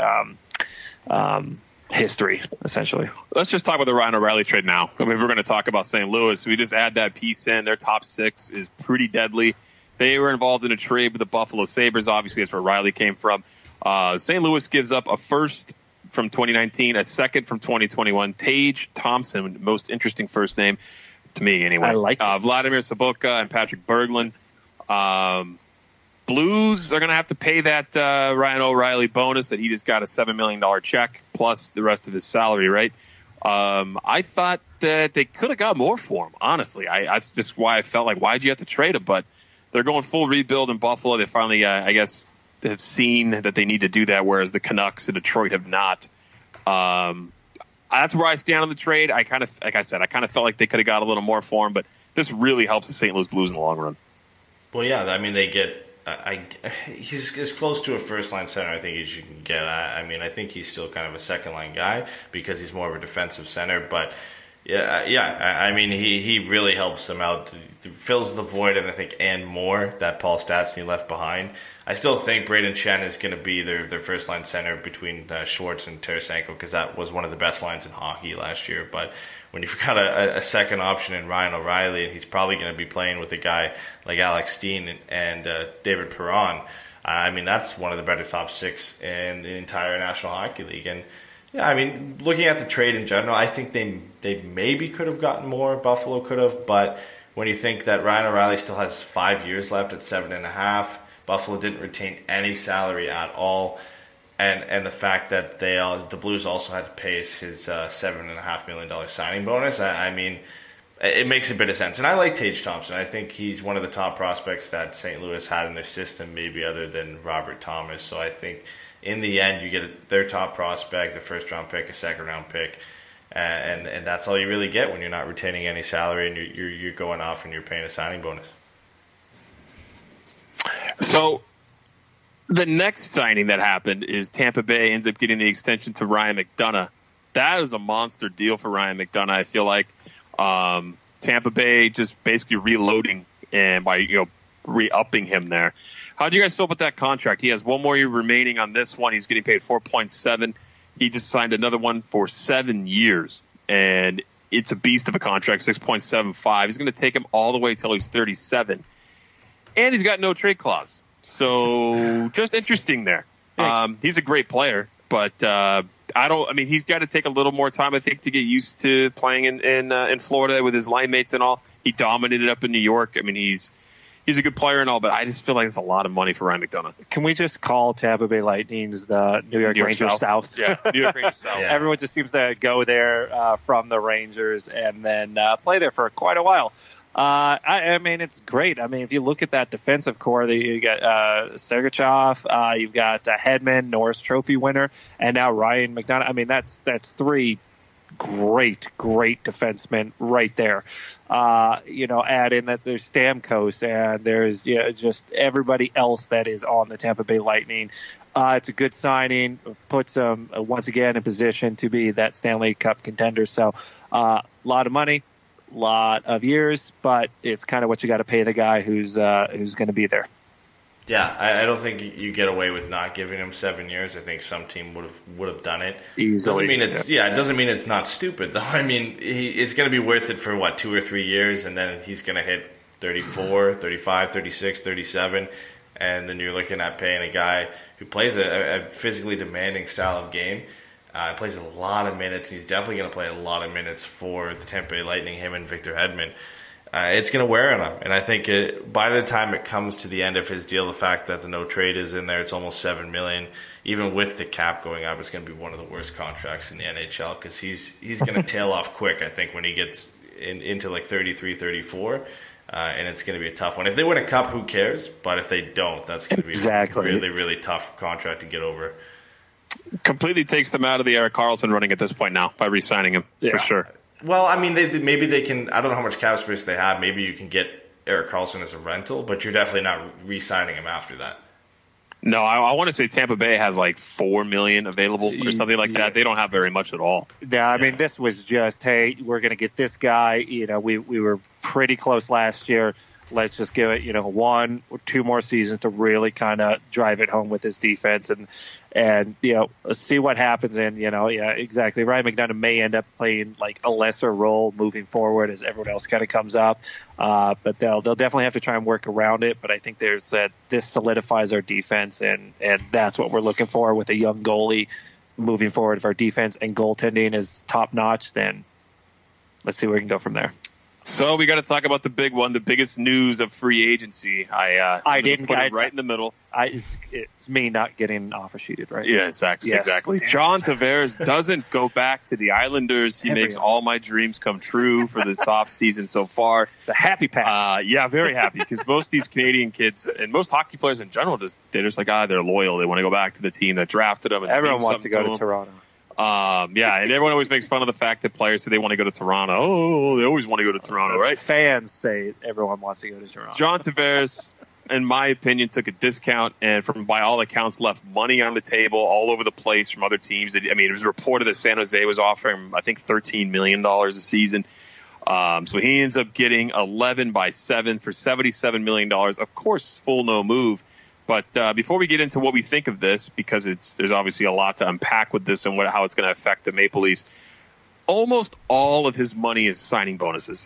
history, essentially. Let's just talk about the Ryan O'Reilly trade now. I mean, if we're going to talk about St. Louis, we just add that piece in. Their top 6 is pretty deadly. They were involved in a trade with the Buffalo Sabres. Obviously, that's where O'Reilly came from. St. Louis gives up a first from 2019, a second from 2021. Tage Thompson, most interesting first name to me anyway. I like it. Vladimir Sobotka and Patrick Berglund. Blues are going to have to pay that Ryan O'Reilly bonus that he just got a $7 million check plus the rest of his salary, right? I thought that they could have got more for him, honestly. That's just why I felt like, why'd you have to trade him? But they're going full rebuild in Buffalo. They finally, I guess, have seen that they need to do that, whereas the Canucks and Detroit have not. That's where I stand on the trade. I kind of felt like they could have got a little more for him, but this really helps the St. Louis Blues in the long run. Well, yeah, I mean, they get he's as close to a first-line center, I think, as you can get. I mean, I think he's still kind of a second-line guy because he's more of a defensive center. But, I mean, he really helps them out, fills the void, and I think, and more, that Paul Stastny left behind. I still think Braden Chen is going to be their first-line center between Schwartz and Tarasenko because that was one of the best lines in hockey last year. But when you've got a second option in Ryan O'Reilly, and he's probably going to be playing with a guy like Alex Steen and David Perron, I mean, that's one of the better top 6 in the entire National Hockey League. And, yeah, I mean, looking at the trade in general, I think they maybe could have gotten more. Buffalo could have. But when you think that Ryan O'Reilly still has 5 years left at $7.5, Buffalo didn't retain any salary at all. And the fact that the Blues also had to pay his $7.5 million signing bonus, I mean, it makes a bit of sense. And I like Tage Thompson. I think he's one of the top prospects that St. Louis had in their system, maybe other than Robert Thomas. So I think in the end, you get their top prospect, the first-round pick, a second-round pick, and that's all you really get when you're not retaining any salary and you're going off and you're paying a signing bonus. So the next signing that happened is Tampa Bay ends up getting the extension to Ryan McDonagh. That is a monster deal for Ryan McDonagh. I feel like Tampa Bay just basically reloading and by re-upping him there. How do you guys feel about that contract? He has one more year remaining on this one. He's getting paid $4.7. He just signed another one for 7 years, and it's a beast of a contract, $6.75. He's going to take him all the way till he's 37, and he's got no trade clause. So just interesting there. He's a great player, but he's got to take a little more time, I think, to get used to playing in Florida with his line mates and all. He dominated up in New York. I mean, he's a good player and all, but I just feel like it's a lot of money for Ryan McDonagh. Can we just call Tampa Bay Lightning's the New York Rangers South? Yeah, New York Rangers South. Yeah. Everyone just seems to go there from the Rangers and then play there for quite a while. I mean, it's great. I mean, if you look at that defensive core, you got Sergachev, you've got Hedman, Norris Trophy winner, and now Ryan McDonagh. I mean, that's 3 great defensemen right there. Add in that there's Stamkos and there's just everybody else that is on the Tampa Bay Lightning. It's a good signing, puts them once again in position to be that Stanley Cup contender. So a lot of money, lot of years, but it's kind of what you got to pay the guy who's going to be there. Yeah, I don't think you get away with not giving him 7 years. I think some team would have done it. Easily. It doesn't mean it's not stupid though. I mean, it's going to be worth it for 2 or 3 years, and then he's going to hit 34, 35, 36, 37, and then you're looking at paying a guy who plays a physically demanding style of game. Plays a lot of minutes. He's definitely going to play a lot of minutes for the Tampa Bay Lightning, him and Victor Hedman. It's going to wear on him. And I think by the time it comes to the end of his deal, the fact that the no trade is in there, it's almost $7 million. Even with the cap going up, it's going to be one of the worst contracts in the NHL because he's going to tail off quick, I think, when he gets into 33, 34. And it's going to be a tough one. If they win a cup, who cares? But if they don't, that's going to be a really, really tough contract to get over. Completely takes them out of the Erik Karlsson running at this point now by re-signing him, for sure. Well, I mean, maybe they can. I don't know how much cap space they have. Maybe you can get Erik Karlsson as a rental, but you're definitely not re-signing him after that. No, I want to say Tampa Bay has $4 million available or something like that. They don't have very much at all. Yeah, I mean, this was just, hey, we're going to get this guy. We were pretty close last year. Let's just give it, 1 or 2 more seasons to really kind of drive it home with his defense and see what happens. And, exactly. Ryan McDonough may end up playing a lesser role moving forward as everyone else kind of comes up. But they'll definitely have to try and work around it. But I think there's this solidifies our defense and that's what we're looking for with a young goalie moving forward. If our defense and goaltending is top notch, then let's see where we can go from there. So we got to talk about the big one, the biggest news of free agency. I didn't put it right in the middle. It's me not getting offer sheeted, right? Yeah, exactly. John Tavares doesn't go back to the Islanders. He makes all my dreams come true for this off season so far. It's a happy path. Yeah, very happy because most of these Canadian kids and most hockey players in general they're loyal. They want to go back to the team that drafted them. And everyone wants to go to Toronto. And everyone always makes fun of the fact that players say they want to go to Toronto. Oh, they always want to go to Toronto, right? Fans say everyone wants to go to Toronto. John Tavares, in my opinion, took a discount and, by all accounts, left money on the table all over the place from other teams. It was reported that San Jose was offering, I think, $13 million a season. So he ends up getting 11 by 7 for $77 million. Of course, full no move. But before we get into what we think of this, because there's obviously a lot to unpack with this and how it's going to affect the Maple Leafs, almost all of his money is signing bonuses.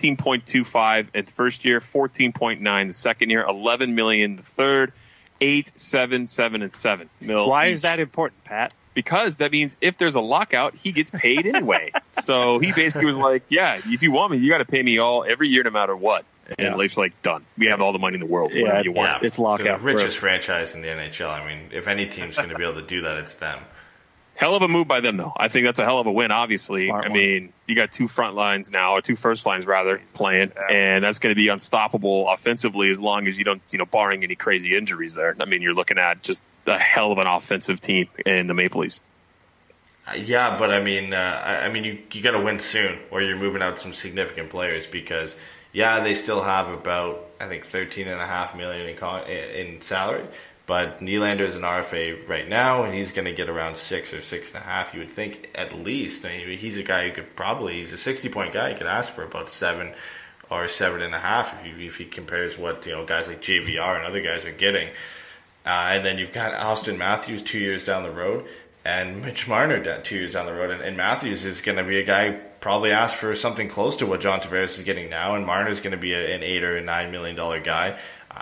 15.25 in the first year, 14.9 the second year, 11 million the third, 8, 7, 7, and 7 mil. Why each. Is that important, Pat? Because that means if there's a lockout, he gets paid anyway. So he basically was like, yeah, if you want me, you got to pay me every year no matter what. And Leafs done. We have all the money in the world. Whatever you want. It's lockout. The richest franchise in the NHL. I mean, if any team's going to be able to do that, it's them. Hell of a move by them, though. I think that's a hell of a win, obviously. Smart one. Mean, you got 2 front lines now, or 2 first lines, rather, playing. And that's going to be unstoppable offensively as long as you don't, barring any crazy injuries there. I mean, you're looking at just a hell of an offensive team in the Maple Leafs. Yeah, but I mean, you got to win soon, or you're moving out some significant players because – yeah, they still have about, I think, $13.5 million in salary. But Nylander's an RFA right now, and he's going to get around 6 or 6.5. You would think at least. I mean, he's a guy who he's a 60-point guy. He could ask for about 7 or 7.5 if he compares what guys like JVR and other guys are getting. And then you've got Austin Matthews 2 years down the road, and Mitch Marner 2 years down the road. And Matthews is going to be a guy who probably ask for something close to what John Tavares is getting now, and Marner's going to be an $8 or $9 million guy.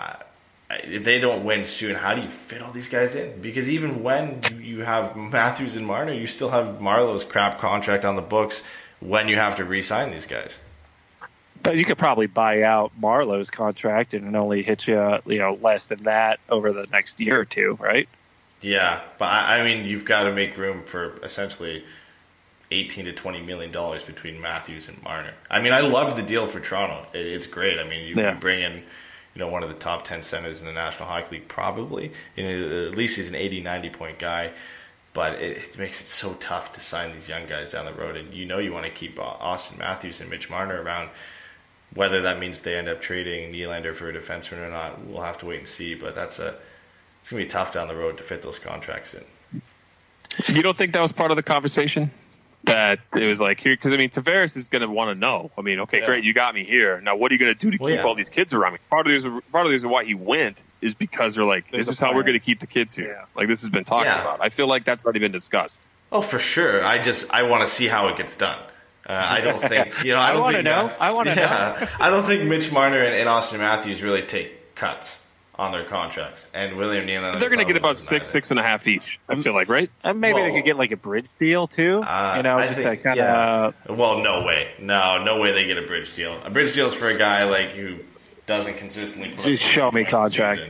If they don't win soon, how do you fit all these guys in? Because even when you have Matthews and Marner, you still have Marlowe's crap contract on the books when you have to re-sign these guys. But you could probably buy out Marlowe's contract and only hit you less than that over the next year or two, right? Yeah, but I mean, you've got to make room for essentially $18 to $20 million between Matthews and Marner. I mean, I love the deal for Toronto. It's great. I mean, you bring in, one of the top 10 centers in the National Hockey League, probably. At least he's an 80, 90-point guy. but it makes it so tough to sign these young guys down the road. And you want to keep Austin Matthews and Mitch Marner around. Whether that means they end up trading Nylander for a defenseman or not, we'll have to wait and see. But it's going to be tough down the road to fit those contracts in. You don't think that was part of the conversation? That it was like here, because Tavares is going to want to know. Okay, great, you got me here. Now, what are you going to do to keep all these kids around me? Part of the reason why he went is because they're like, this is how we're going to keep the kids here. Yeah. Like this has been talked about. I feel like that's already been discussed. Oh, for sure. I want to see how it gets done. I don't think I want to know. I don't think Mitch Marner and Austin Matthews really take cuts on their contracts, and William Nylander. They're going to get about 6.5 each. I feel like, right? And maybe they could get like a bridge deal too. Well, no way. No way they get a bridge deal. A bridge deal is for a guy like who doesn't consistently. Just show me contract.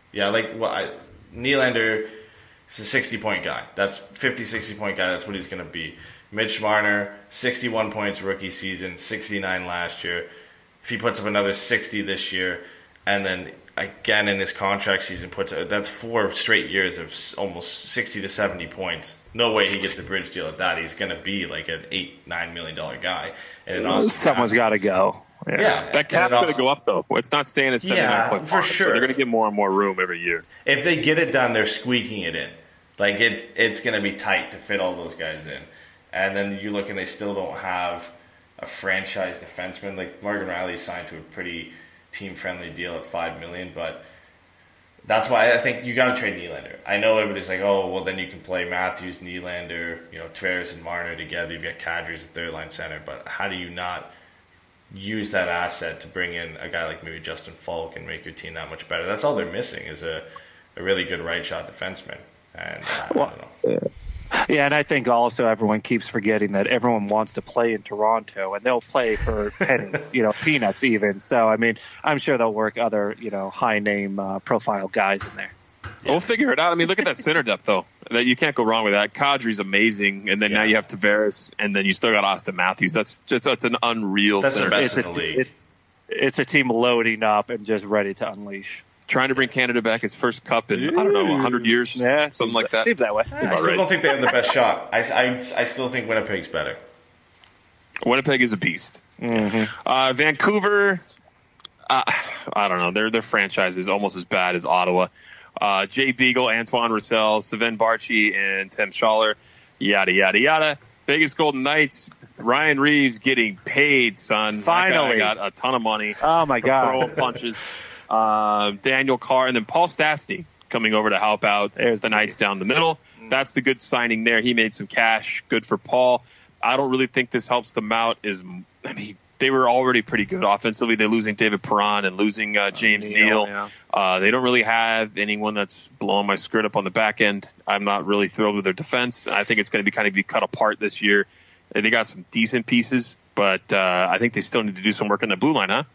Nylander is a 60-point guy. That's 50, 60-point guy. That's what he's going to be. Mitch Marner, 61 points rookie season, 69 last year. If he puts up another 60 this year, and then again in his contract season that's 4 straight years of almost 60 to 70 points. No way he gets a bridge deal at that. He's going to be like an $8-9 million guy. And someone's got to go. Yeah, that cap's going to go up though. It's not staying at 79.5. For sure. So they're going to get more and more room every year. If they get it done, they're squeaking it in. Like it's going to be tight to fit all those guys in. And then you look and they still don't have a franchise defenseman. Like Morgan Rielly signed to a pretty team-friendly deal at $5 million, but that's why I think you got to trade Nylander. I know everybody's like, oh, well, then you can play Matthews, Nylander, Tavares and Marner together. You've got Kadri as a third-line center, but how do you not use that asset to bring in a guy like maybe Justin Falk and make your team that much better? That's all they're missing is a really good right-shot defenseman, and I don't know. Yeah, and I think also everyone keeps forgetting that everyone wants to play in Toronto, and they'll play for pennies, peanuts even. So, I'm sure they'll work other, high-name profile guys in there. Yeah. We'll figure it out. Look at that center depth, though. That you can't go wrong with that. Kadri's amazing, and then now you have Tavares, and then you still got Austin Matthews. That's an unreal center. That's the best in the league. It's a team loading up and just ready to unleash. Trying to bring Canada back its first cup in, 100 years. Yeah, something like that. Seems that way. I still don't think they have the best shot. I still think Winnipeg's better. Winnipeg is a beast. Mm-hmm. Vancouver, I don't know. Their franchise is almost as bad as Ottawa. Jay Beagle, Antoine Roussel, Sven Barchi, and Tim Schaller. Yada, yada, yada. Vegas Golden Knights, Ryan Reeves getting paid, son. Finally. That guy got a ton of money. Oh, my God. Throwing punches. Daniel Carr, and then Paul Stastny coming over to help out the Knights down the middle. That's the good signing there. He made some cash. Good for Paul. I don't really think this helps them out. They were already pretty good offensively. They're losing David Perron and losing James Neal. Yeah. They don't really have anyone that's blowing my skirt up on the back end. I'm not really thrilled with their defense. I think it's going to be cut apart this year. They got some decent pieces, but I think they still need to do some work on the blue line, huh?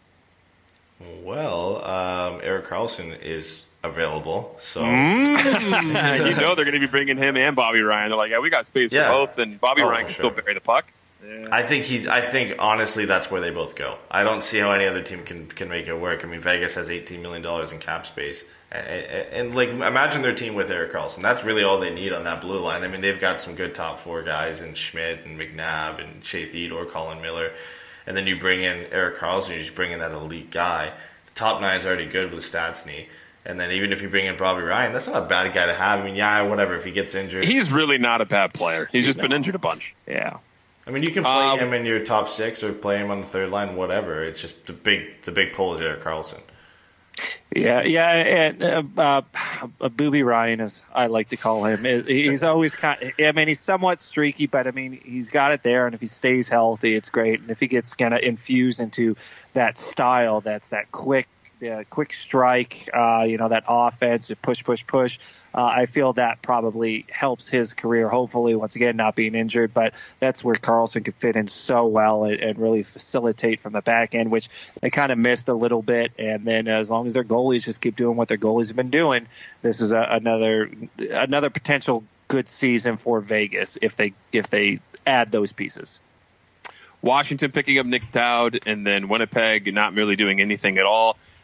Well, Erik Karlsson is available, so they're going to be bringing him and Bobby Ryan. They're like, we got space for both, and Bobby Ryan can still bury the puck. Yeah. I think honestly that's where they both go. I don't see how any other team can make it work. Vegas has $18 million in cap space, and imagine their team with Erik Karlsson. That's really all they need on that blue line. They've got some good top 4 guys in Schmidt and McNabb and Shea Theodore, Colin Miller. And then you bring in Erik Karlsson, you just bring in that elite guy. The top 9 is already good with Stastny. And then even if you bring in Bobby Ryan, that's not a bad guy to have. Whatever, if he gets injured. He's really not a bad player. He's just been injured a bunch. Yeah. You can play him in your top 6 or play him on the third line, whatever. It's just the big pull is Erik Karlsson. Yeah, and Booby Ryan, as I like to call him, he's always he's somewhat streaky, but he's got it there, and if he stays healthy, it's great. And if he gets kind of infused into that style, that's that quick strike, that offense, push. I feel that probably helps his career, hopefully, once again, not being injured. But that's where Karlsson could fit in so well and really facilitate from the back end, which they kind of missed a little bit. And then as long as their goalies just keep doing what their goalies have been doing, this is another potential good season for Vegas if they add those pieces. Washington picking up Nick Dowd, and then Winnipeg not really doing anything at all.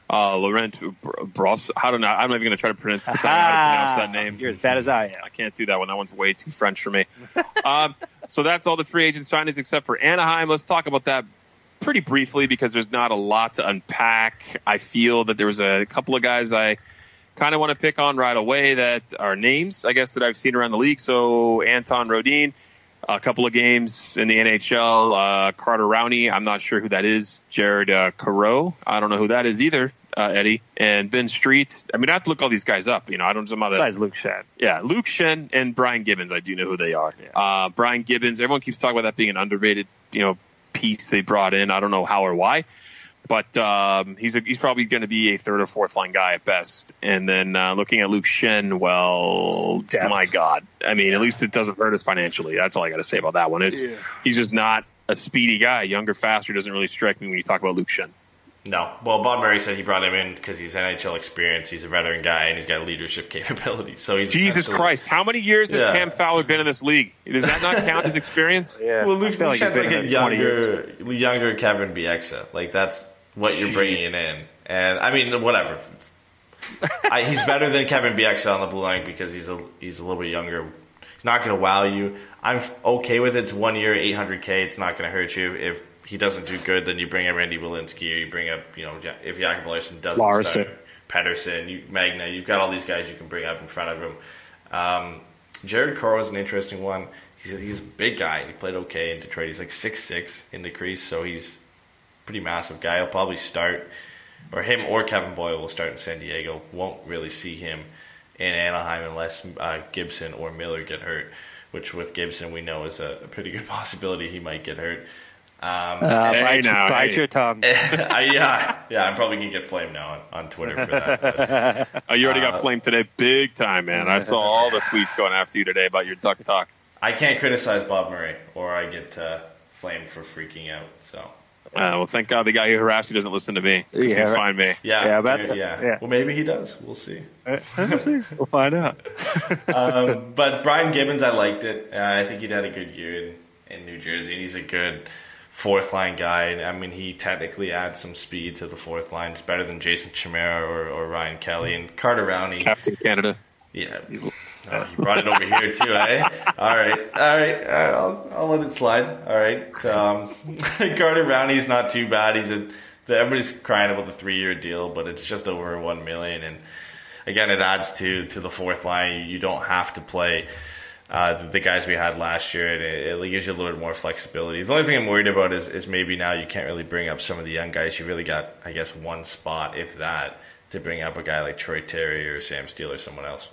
Laurent Bros. I don't know. I'm not even going to try to pronounce that name. You're as bad as I am. I can't do that one. That one's way too French for me. So that's all the free agent signings except for Anaheim. Let's talk about that pretty briefly because there's not a lot to unpack. I feel that there was a couple of guys I kind of want to pick on right away that are names, I guess, that I've seen around the league. So Anton Rodin, a couple of games in the NHL. Carter Rowney, I'm not sure who that is. Jared Caro, I don't know who that is either. Eddie and Ben Street. I mean, I have to look all these guys up. You know, I don't know. Besides Luke Shen. Yeah, Luke Shen and Brian Gibbons. I do know who they are. Yeah. Brian Gibbons. Everyone keeps talking about that being an underrated, piece they brought in. I don't know how or why, but he's probably going to be a third or fourth line guy at best. And then looking at Luke Shen, well, Depth. My God. I mean, at least it doesn't hurt us financially. That's all I got to say about that one. He's just not a speedy guy. Younger, faster doesn't really strike me when you talk about Luke Shen. No. Well, Bob Murray said he brought him in because he's NHL experience. He's a veteran guy, and he's got leadership capabilities. So he's Jesus Christ. How many years has Cam Fowler been in this league? Does that not count as experience? Yeah. Well, Luke Shen's like a younger Kevin Bieksa. Like, that's what you're bringing in. And, I mean, whatever. He's better than Kevin Bieksa on the blue line because he's a little bit younger. He's not going to wow you. I'm okay with it. It's 1 year, $800K. It's not going to hurt you. If he doesn't do good, then you bring up Randy Walensky, or you bring up, if Jakob Larson doesn't Larson. start, Pedersen, Magna, you've got all these guys you can bring up in front of him. Jared Caro is an interesting one. He's a big guy. He played okay in Detroit. He's like 6'6" in the crease, so he's a pretty massive guy. He'll probably start, or him or Kevin Boyle will start in San Diego. Won't really see him in Anaheim unless Gibson or Miller get hurt, which with Gibson we know is a pretty good possibility he might get hurt. Bite your tongue. Yeah, I'm probably going to get flamed now on Twitter for that. But, you already got flamed today big time, man. I saw all the tweets going after you today about your duck talk. I can't criticize Bob Murray or I get flamed for freaking out. So. Well, thank God the guy who harassed you doesn't listen to me. He's going to find me. Yeah. Well, maybe he does. We'll see. We'll see. We'll find out. But Brian Gibbons, I liked it. I think he'd had a good year in New Jersey, and he's a good fourth line guy. I mean, he technically adds some speed to the fourth line. It's better than Jason Chimera or Ryan Kelly. And Carter Rowney, Captain Canada. Yeah, you brought it over here too, eh? All right. I'll let it slide. All right. Carter Rowney's not too bad. Everybody's crying about the 3-year deal, but it's just over $1 million. And again, it adds to the fourth line. You don't have to play the guys we had last year. It gives you a little bit more flexibility. The only thing I'm worried about is maybe now you can't really bring up some of the young guys. You really got, I guess, one spot, if that, to bring up a guy like Troy Terry or Sam Steele or someone else.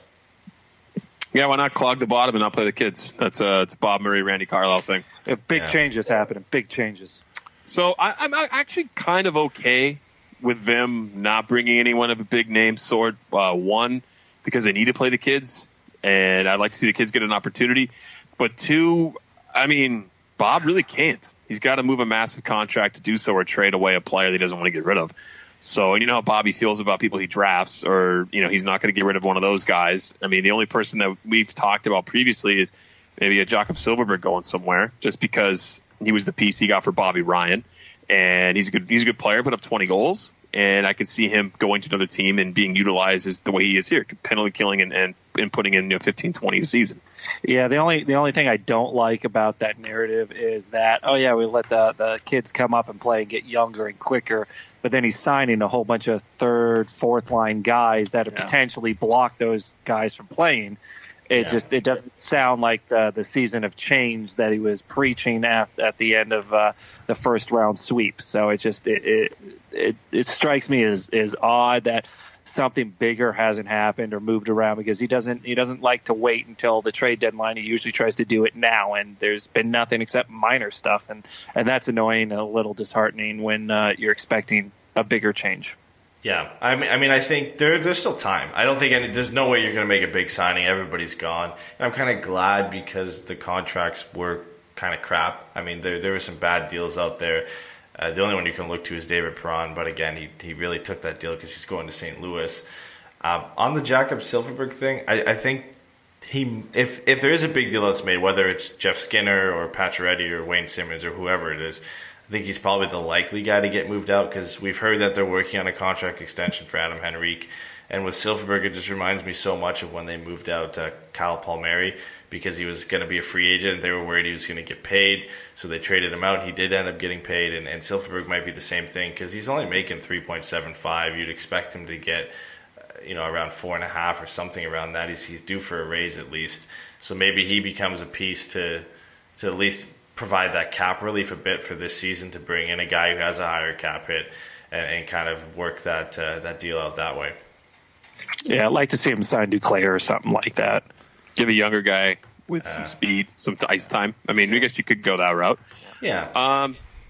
Yeah, why not clog the bottom and not play the kids? It's a Bob Murray, Randy Carlyle thing. Big changes happening. Big changes. So I'm actually kind of okay with them not bringing anyone of a big name sort. One, because they need to play the kids, and I'd like to see the kids get an opportunity. But two, I mean, Bob really can't. He's got to move a massive contract to do so or trade away a player that he doesn't want to get rid of. So, you know how Bobby feels about people he drafts, or, he's not going to get rid of one of those guys. I mean, the only person that we've talked about previously is maybe a Jakob Silfverberg going somewhere, just because he was the piece he got for Bobby Ryan. And he's a good player, put up 20 goals. And I could see him going to another team and being utilized as the way he is here, penalty killing and putting in 15, 20 a season. Yeah, the only thing I don't like about that narrative is that, we let the kids come up and play and get younger and quicker, but then he's signing a whole bunch of third, fourth line guys that potentially block those guys from playing. It doesn't sound like the season of change that he was preaching at the end of the first round sweep. So it strikes me as odd that something bigger hasn't happened or moved around, because he doesn't like to wait until the trade deadline. He usually tries to do it now, and there's been nothing except minor stuff, and that's annoying and a little disheartening when you're expecting a bigger change. Yeah, I mean, I think there's still time. I don't think there's no way you're going to make a big signing. Everybody's gone. And I'm kind of glad, because the contracts were kind of crap. I mean, there were some bad deals out there. The only one you can look to is David Perron, but again, he really took that deal because he's going to St. Louis. On the Jakob Silfverberg thing, I think if there is a big deal that's made, whether it's Jeff Skinner or Pacioretty or Wayne Simmons or whoever it is, I I think he's probably the likely guy to get moved out because we've heard that they're working on a contract extension for Adam Henrique. And with Silfverberg, it just reminds me so much of when they moved out Kyle Palmieri because he was going to be a free agent. They were worried he was going to get paid, so they traded him out. He did end up getting paid, and Silfverberg might be the same thing because he's only making $3.75. You'd expect him to get around 4.5 or something around that. He's due for a raise at least. So maybe he becomes a piece to at least provide that cap relief a bit for this season to bring in a guy who has a higher cap hit and kind of work that deal out that way. Yeah, I'd like to see him sign Duclair or something like that. Give a younger guy with some speed, some ice time. I mean, I guess you could go that route. Yeah.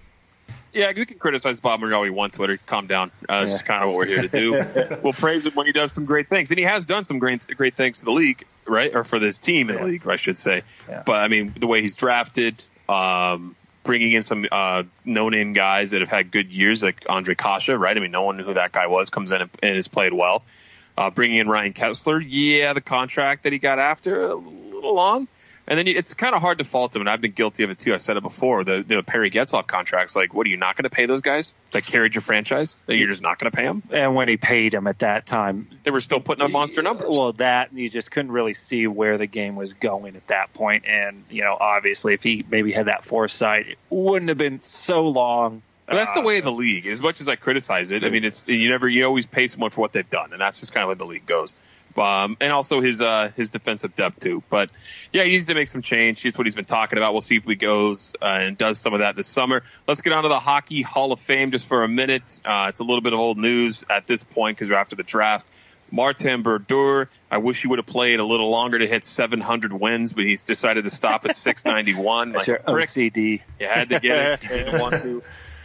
Yeah, we can criticize Bob Murray all we want. Twitter, calm down. This is kind of what we're here to do. We'll praise him when he does some great things, and he has done some great things to the league, right? Or for this team in the league, I should say. Yeah. But I mean, the way he's drafted, bringing in some no-name guys that have had good years, like Andre Kasha, right? I mean, no one knew who that guy was. Comes in and has played well. Bringing in Ryan Kessler, the contract that he got after a little long. And then it's kind of hard to fault him, and I've been guilty of it too. I said it before. The Perry Getzlaf contracts, like, what are you not going to pay those guys that carried your franchise? That you're just not going to pay them? And when he paid them at that time, they were still putting up monster numbers. Well, that you just couldn't really see where the game was going at that point. And obviously, if he maybe had that foresight, it wouldn't have been so long. But that's the way of the league. As much as I criticize it, I mean, you always pay someone for what they've done, and that's just kind of how the league goes. And also his defensive depth too. But yeah, he needs to make some change. That's what he's been talking about. We'll see if he goes and does some of that this summer. Let's get on to the Hockey Hall of Fame just for a minute. It's a little bit of old news at this point because we're after the draft. Martin Brodeur, I wish he would have played a little longer to hit 700 wins, but he's decided to stop at 691. That's your OCD. You had to get it. He didn't want to.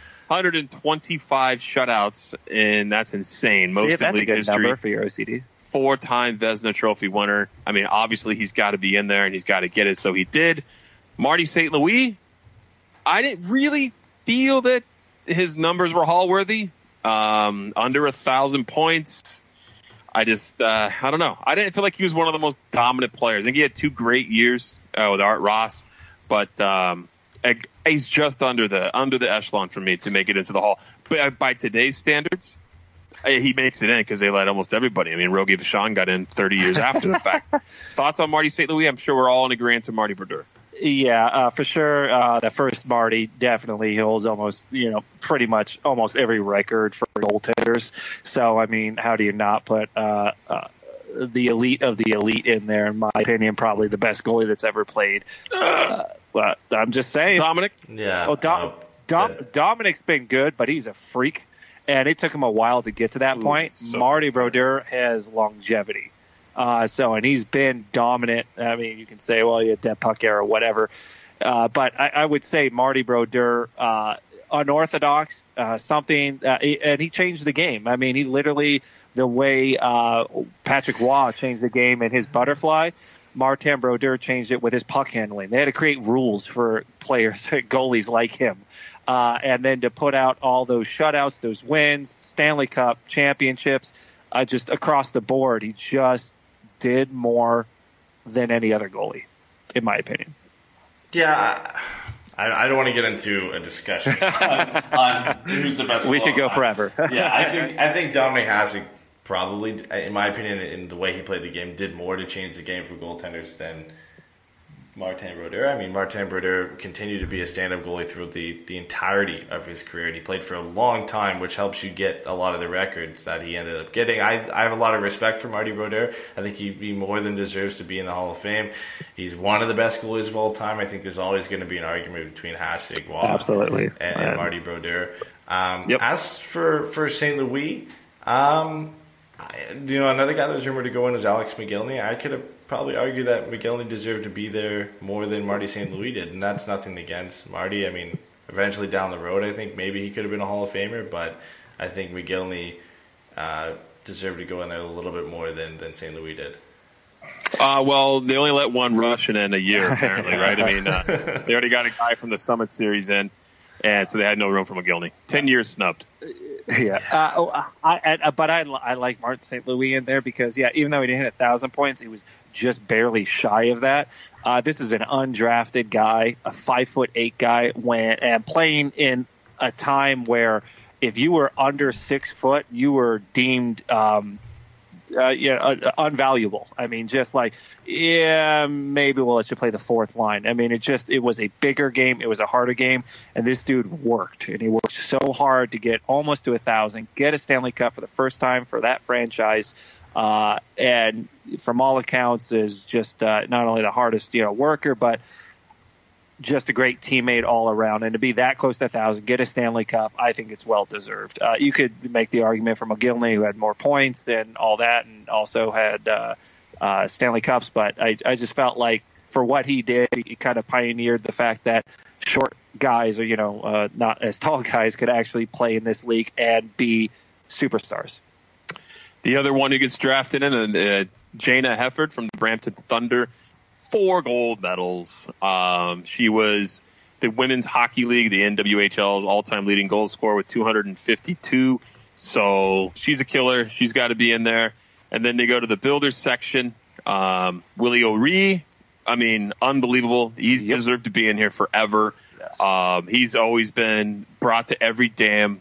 125 shutouts, and that's insane. Most that's in league a good history. Number for your OCD. 4-time Vezina Trophy winner. I mean, obviously he's got to be in there and he's got to get it, so he did. Marty St. Louis, I didn't really feel that his numbers were Hall-worthy. Under 1,000 points. I don't know. I didn't feel like he was one of the most dominant players. I think he had 2 great years with Art Ross, but he's just under the echelon for me to make it into the Hall. But by today's standards, he makes it in because they let almost everybody. I mean, Rogie Vachon got in 30 years after the fact. Thoughts on Marty St. Louis? I'm sure we're all in agreement to Marty Brodeur. Yeah, for sure. The first Marty definitely holds almost, pretty much almost every record for goaltenders. So, I mean, how do you not put the elite of the elite in there? In my opinion, probably the best goalie that's ever played. Well, I'm just saying. Dominic? Yeah. Oh, Dominic's been good, but he's a freak. And it took him a while to get to that point. So Marty Brodeur has longevity. And he's been dominant. I mean, you can say, well, you had that puck era or whatever. But I would say Marty Brodeur, unorthodox, and he changed the game. I mean, he literally, the way Patrick Waugh changed the game in his butterfly, Martin Brodeur changed it with his puck handling. They had to create rules for players, goalies like him. And then to put out all those shutouts, those wins, Stanley Cup championships, just across the board, he just did more than any other goalie, in my opinion. Yeah, I don't want to get into a discussion on who's the best. We could go forever. Yeah, I think Dominic Hasek probably, in my opinion, in the way he played the game, did more to change the game for goaltenders than Martin Brodeur. I mean, Martin Brodeur continued to be a stand-up goalie throughout the entirety of his career, and he played for a long time, which helps you get a lot of the records that he ended up getting. I have a lot of respect for Marty Brodeur. I think he more than deserves to be in the Hall of Fame. He's one of the best goalies of all time. I think there's always going to be an argument between Hasek, Waugh, absolutely, and Marty Brodeur. Yep. As for St. Louis, another guy that was rumored to go in was Alex McGillney. I could have probably argued that McGillney deserved to be there more than Marty St. Louis did, and that's nothing against Marty. I mean, eventually down the road, I think maybe he could have been a Hall of Famer, but I think McGillney deserved to go in there a little bit more than St. Louis did. Well, they only let one Russian in a year, apparently, right? I mean, they already got a guy from the Summit Series in, and so they had no room for McGillney. 10 years snubbed. Yeah, I like Martin St. Louis in there because, even though he didn't hit 1,000 points, he was just barely shy of that. This is an undrafted guy, a 5'8" guy, and playing in a time where if you were under 6 foot, you were deemed unvaluable. I mean, just like, maybe we'll let you play the fourth line. I mean, it was a bigger game. It was a harder game. And this dude worked, and he worked so hard to get almost to 1,000, get a Stanley Cup for the first time for that franchise. And from all accounts is just not only the hardest, worker, but just a great teammate all around. And to be that close to 1,000, get a Stanley Cup, I think it's well deserved. You could make the argument for McGillney, who had more points and all that, and also had Stanley Cups. But I just felt like for what he did, he kind of pioneered the fact that short guys or, not as tall guys could actually play in this league and be superstars. The other one who gets drafted in, Jana Hefford from the Brampton Thunder. 4 gold medals. She was the Women's Hockey League, the NWHL's all-time leading goal scorer with 252. So she's a killer. She's got to be in there. And then they go to the builders section. Willie O'Ree, I mean, unbelievable. He's deserved to be in here forever. Yes. He's always been brought to every damn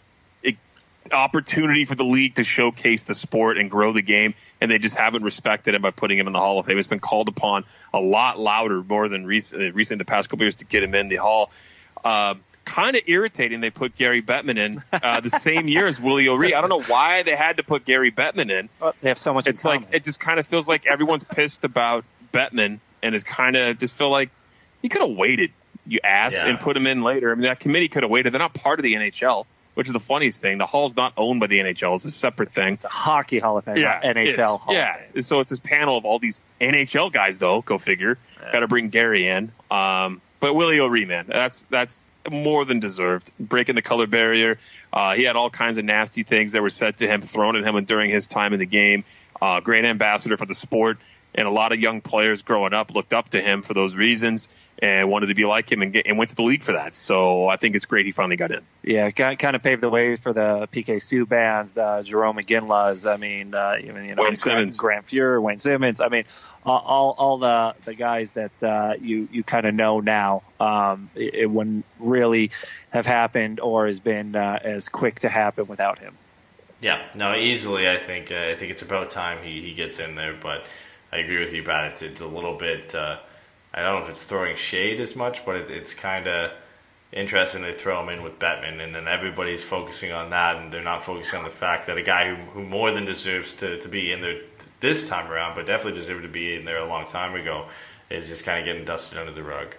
opportunity for the league to showcase the sport and grow the game, and they just haven't respected him by putting him in the Hall of Fame. It's been called upon a lot louder, more than recent the past couple years, to get him in the Hall. Kind of irritating they put Gary Bettman in the same year as Willie O'Ree. I don't know why they had to put Gary Bettman in. Well, they have so much in common. It just kind of feels like everyone's pissed about Bettman, and it's kind of just feel like he could have waited, you ass, and put him in later. I mean, that committee could have waited. They're not part of the NHL. Which is the funniest thing. The Hall's not owned by the NHL. It's a separate thing. It's a hockey Hall of Fame, not NHL Hall of Fame. So it's this panel of all these NHL guys, though. Go figure. Yeah. Got to bring Gary in. But Willie O'Ree, man, that's more than deserved. Breaking the color barrier. He had all kinds of nasty things that were said to him, thrown at him during his time in the game. Great ambassador for the sport. And a lot of young players growing up looked up to him for those reasons and wanted to be like him and went to the league for that. So I think it's great he finally got in. Yeah, kind of paved the way for the PK Subbans, the Jerome McGinleys. I mean, Wayne Simmons, Grant Fuhrer, Wayne Simmons. I mean, all the guys that you kind of know now. It wouldn't really have happened or has been as quick to happen without him. Yeah, no, easily. I think it's about time he gets in there. But I agree with you, Pat. It's a little bit. I don't know if it's throwing shade as much, but it's kind of interesting they throw him in with Bettman, and then everybody's focusing on that, and they're not focusing on the fact that a guy who more than deserves to be in there this time around, but definitely deserved to be in there a long time ago, is just kind of getting dusted under the rug.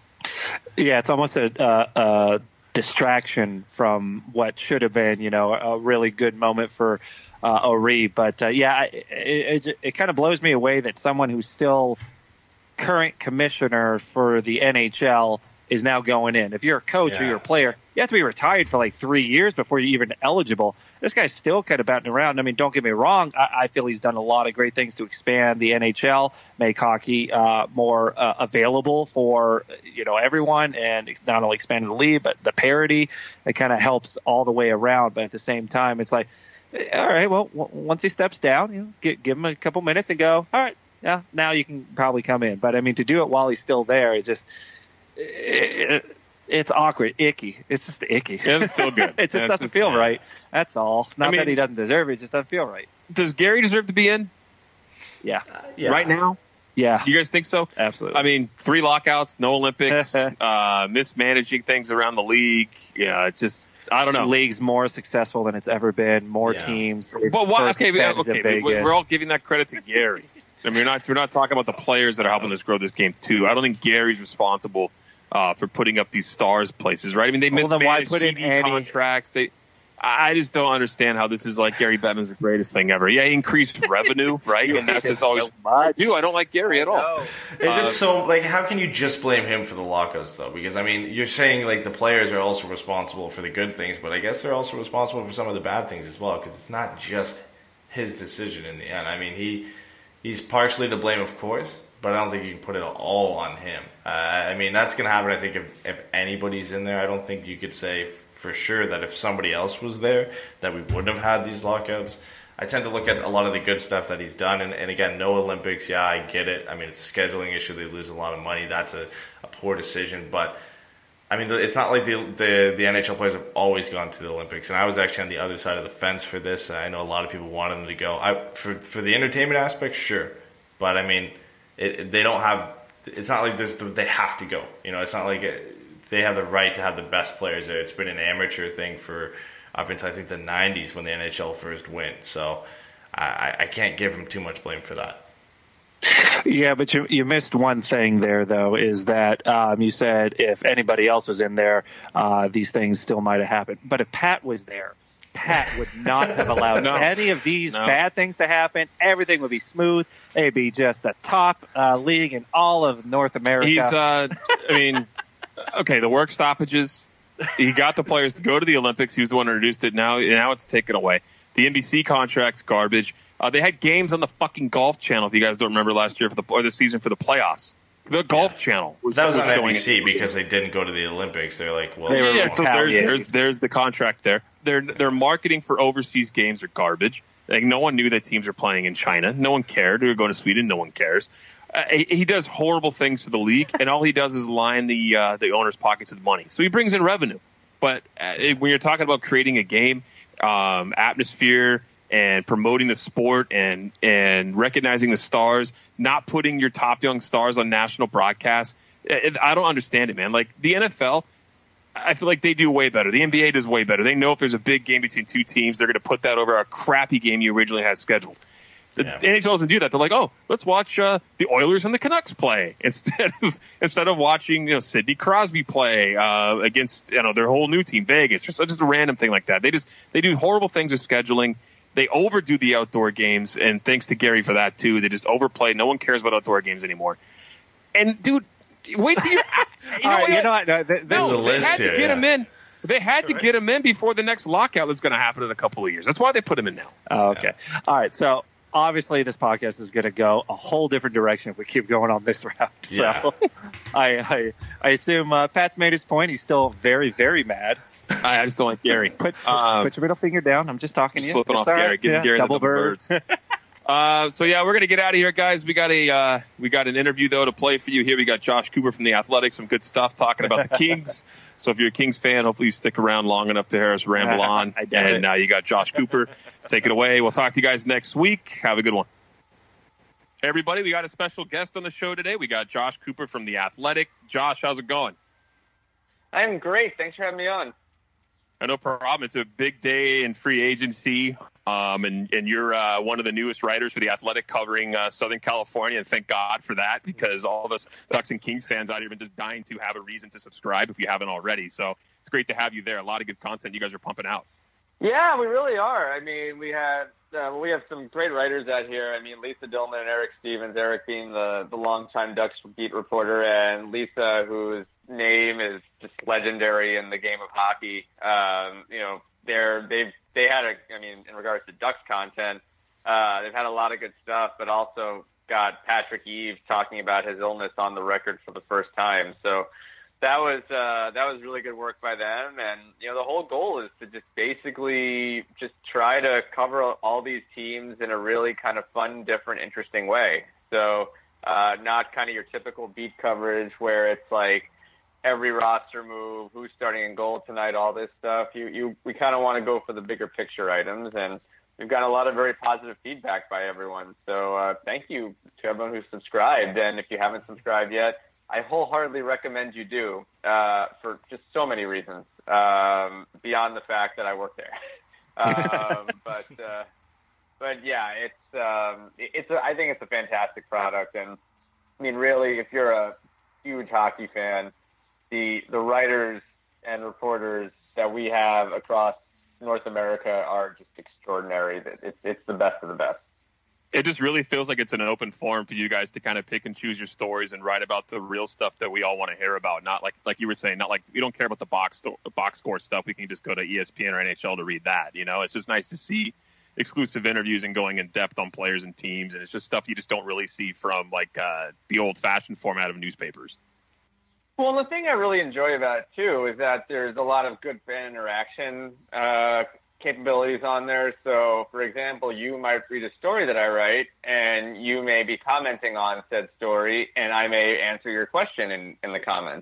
Yeah, it's almost a distraction from what should have been, a really good moment for O'Ree. But it kind of blows me away that someone who's still current commissioner for the NHL is now going in. If you're a coach or you're a player, you have to be retired for like 3 years before you're even eligible. This guy's still kind of batting around. I mean, don't get me wrong. I feel he's done a lot of great things to expand the NHL, make hockey more available for everyone, and not only expanding the league, but the parity. It kind of helps all the way around. But at the same time, it's like, all right, well, once he steps down, give him a couple minutes and go, all right, yeah, now you can probably come in. But I mean, to do it while he's still there, it's awkward, icky. It's just icky. It doesn't feel good. It just doesn't feel right. That's all. Not that he doesn't deserve it. It just doesn't feel right. Does Gary deserve to be in? Yeah. Right now? Yeah. You guys think so? Absolutely. I mean, 3 lockouts, no Olympics, mismanaging things around the league. Yeah, I don't know. The league's more successful than it's ever been. More teams. But why? Okay, we're all giving that credit to Gary. I mean, we're not talking about the players that are helping us grow this game too. I don't think Gary's responsible for putting up these stars places, right? I mean, they mismanaged TV contracts. I just don't understand how this is like Gary Bettman's the greatest thing ever. Yeah, he increased revenue, right? And that's just always much. I don't like Gary at all. Is it so, how can you just blame him for the lockouts, though? Because, I mean, you're saying, the players are also responsible for the good things, but I guess they're also responsible for some of the bad things as well, because it's not just his decision in the end. I mean, he's partially to blame, of course, but I don't think you can put it all on him. I mean, that's going to happen, I think, if anybody's in there. I don't think you could say for sure that if somebody else was there that we wouldn't have had these lockouts. I tend to look at a lot of the good stuff that he's done, and again, no Olympics. Yeah, I get it. I mean, it's a scheduling issue. They lose a lot of money. That's a poor decision, but I mean, it's not like the NHL players have always gone to the Olympics, and I was actually on the other side of the fence for this. I know a lot of people wanted them to go. For the entertainment aspect, sure, but I mean, they don't have. It's not like they have to go. You know, it's not like they have the right to have the best players there. It's been an amateur thing for up until I think the '90s when the NHL first went. So I can't give them too much blame for that. Yeah, but you missed one thing there, though, is that you said if anybody else was in there, these things still might have happened. But if Pat was there, Pat would not have allowed any of these bad things to happen. Everything would be smooth. It'd be just the top league in all of North America. He's, okay, the work stoppages. He got the players to go to the Olympics. He was the one who introduced it. Now it's taken away. The NBC contract's garbage. They had games on the fucking Golf Channel, if you guys don't remember last year or this season for the playoffs. The Golf Channel was on NBC because they didn't go to the Olympics. They're like, well, so there's the contract there. Their marketing for overseas games are garbage. Like no one knew that teams are playing in China. No one cared. They were going to Sweden. No one cares. He does horrible things for the league, and all he does is line the owner's pockets with money. So he brings in revenue. But when you're talking about creating a game, atmosphere, and promoting the sport and recognizing the stars, not putting your top young stars on national broadcasts. I don't understand it, man. Like the NFL, I feel like they do way better. The NBA does way better. They know if there's a big game between two teams, they're going to put that over a crappy game you originally had scheduled. The NHL doesn't do that. They're like, oh, let's watch the Oilers and the Canucks play instead of watching Sidney Crosby play against their whole new team, Vegas, or just a random thing like that. They do horrible things with scheduling. They overdo the outdoor games, and thanks to Gary for that, too. They just overplay. No one cares about outdoor games anymore. And, dude, wait till you're there's a list here. Get him in. They had to get him in before the next lockout that's going to happen in a couple of years. That's why they put him in now. Oh, okay. Yeah. All right. So, obviously, this podcast is going to go a whole different direction if we keep going on this route. Yeah. So, I assume Pat's made his point. He's still very, very mad. I just don't like Gary. Put your middle finger down. I'm just talking to you. Flipping off Gary. Giving Gary double the birds. So yeah, we're gonna get out of here, guys. We got an interview though to play for you here. We got Josh Cooper from the Athletics, some good stuff talking about the Kings. So if you're a Kings fan, hopefully you stick around long enough to hear us ramble on. And now you got Josh Cooper. Take it away. We'll talk to you guys next week. Have a good one. Hey everybody, we got a special guest on the show today. We got Josh Cooper from the Athletic. Josh, how's it going? I'm great. Thanks for having me on. No problem. It's a big day in free agency, and you're one of the newest writers for The Athletic covering Southern California, and thank God for that because all of us Ducks and Kings fans out here have been just dying to have a reason to subscribe if you haven't already. So it's great to have you there. A lot of good content you guys are pumping out. Yeah, we really are. I mean, we have some great writers out here. I mean, Lisa Dillman and Eric Stevens. Eric being the longtime Ducks beat reporter, and Lisa, whose name is just legendary in the game of hockey. In regards to Ducks content, they've had a lot of good stuff, but also got Patrick Eaves talking about his illness on the record for the first time. So that was really good work by them. And, the whole goal is to just basically just try to cover all these teams in a really kind of fun, different, interesting way. So not kind of your typical beat coverage where it's like every roster move, who's starting in goal tonight, all this stuff. We kind of want to go for the bigger picture items, and we've got a lot of very positive feedback by everyone. So thank you to everyone who's subscribed. And if you haven't subscribed yet, I wholeheartedly recommend you do for just so many reasons beyond the fact that I work there. But yeah, I think it's a fantastic product. And I mean, really, if you're a huge hockey fan, the writers and reporters that we have across North America are just extraordinary. It's the best of the best. It just really feels like it's an open forum for you guys to kind of pick and choose your stories and write about the real stuff that we all want to hear about. Not like you were saying, not like we don't care about the box score stuff. We can just go to ESPN or NHL to read that. It's just nice to see exclusive interviews and going in depth on players and teams. And it's just stuff you just don't really see from the old fashioned format of newspapers. Well, the thing I really enjoy about it, too, is that there's a lot of good fan interaction capabilities on there. So, for example, you might read a story that I write, and you may be commenting on said story, and I may answer your question in the comments.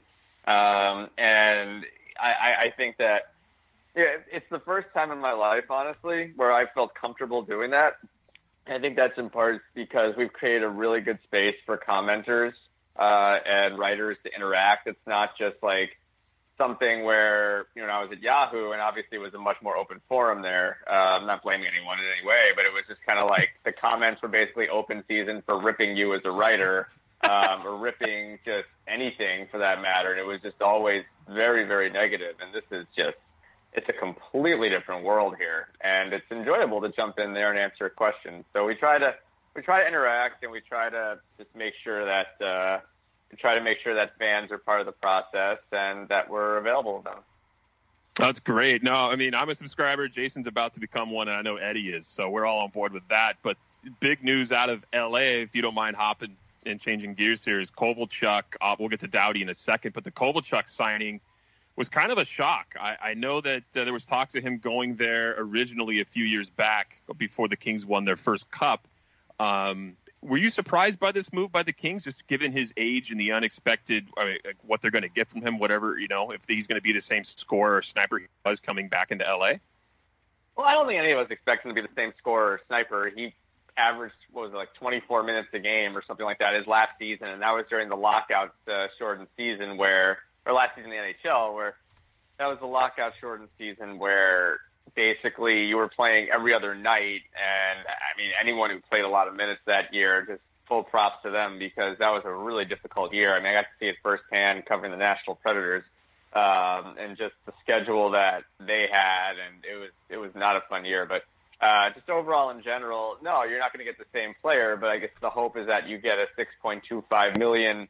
And I think that it's the first time in my life, honestly, where I felt comfortable doing that. I think that's in part because we've created a really good space for commenters and writers to interact. It's not just like something where, I was at Yahoo and obviously it was a much more open forum there. I'm not blaming anyone in any way, but it was just kind of like the comments were basically open season for ripping you as a writer or ripping just anything for that matter. And it was just always very, very negative. And this is just, it's a completely different world here, and it's enjoyable to jump in there and answer questions. So we try to interact, and we try to just make sure that fans are part of the process and that we're available to them. That's great. No, I mean, I'm a subscriber. Jason's about to become one, and I know Eddie is, so we're all on board with that. But big news out of L.A., if you don't mind hopping and changing gears here, is Kovalchuk. We'll get to Doughty in a second, but the Kovalchuk signing was kind of a shock. I know that there was talks of him going there originally a few years back before the Kings won their first cup. Were you surprised by this move by the Kings, just given his age and the unexpected, what they're going to get from him, whatever, if he's going to be the same scorer or sniper he was coming back into L.A.? Well, I don't think any of us expect him to be the same scorer or sniper. He averaged, 24 minutes a game or something like that his last season, and that was during the lockout shortened season or last season in the NHL, where that was the lockout shortened season where basically you were playing every other night. And I mean, anyone who played a lot of minutes that year, just full props to them, because that was a really difficult year. I mean, I got to see it firsthand covering the Nashville Predators, and just the schedule that they had. And it was not a fun year, but just overall in general, no, you're not going to get the same player, but I guess the hope is that you get a $6.25 million,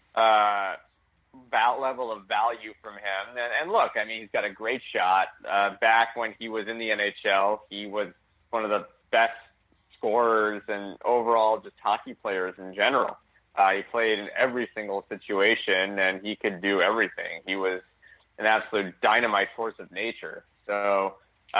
level of value from him. And look, I mean, he's got a great shot. Back when he was in the NHL, he was one of the best scorers and overall just hockey players in general. He played in every single situation, and he could do everything. He was an absolute dynamite force of nature. So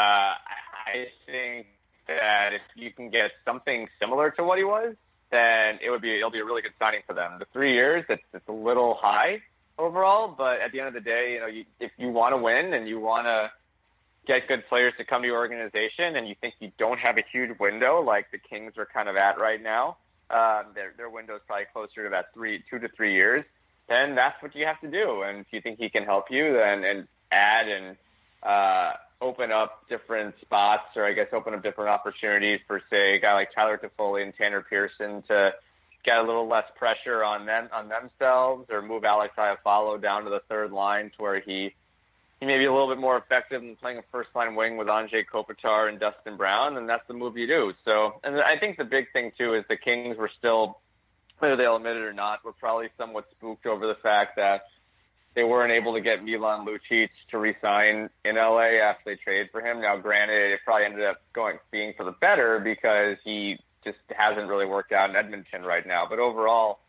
I think that if you can get something similar to what he was, then it'll be a really good signing for them. The 3 years, it's a little high overall, but at the end of the day, if you want to win and you want to get good players to come to your organization, and you think you don't have a huge window like the Kings are kind of at right now, their window is probably closer to about 2 to 3 years, then that's what you have to do. And if you think he can help you, then and add and open up different spots, or I guess open up different opportunities for, say, a guy like Tyler Toffoli and Tanner Pearson to get a little less pressure on themselves, or move Alex Iafallo down to the third line to where he may be a little bit more effective in playing a first-line wing with Anze Kopitar and Dustin Brown, and that's the move you do. So, and I think the big thing, too, is the Kings were still, whether they'll admit it or not, were probably somewhat spooked over the fact that they weren't able to get Milan Lucic to re-sign in LA after they traded for him. Now, granted, it probably ended up being for the better, because he just hasn't really worked out in Edmonton right now. But overall,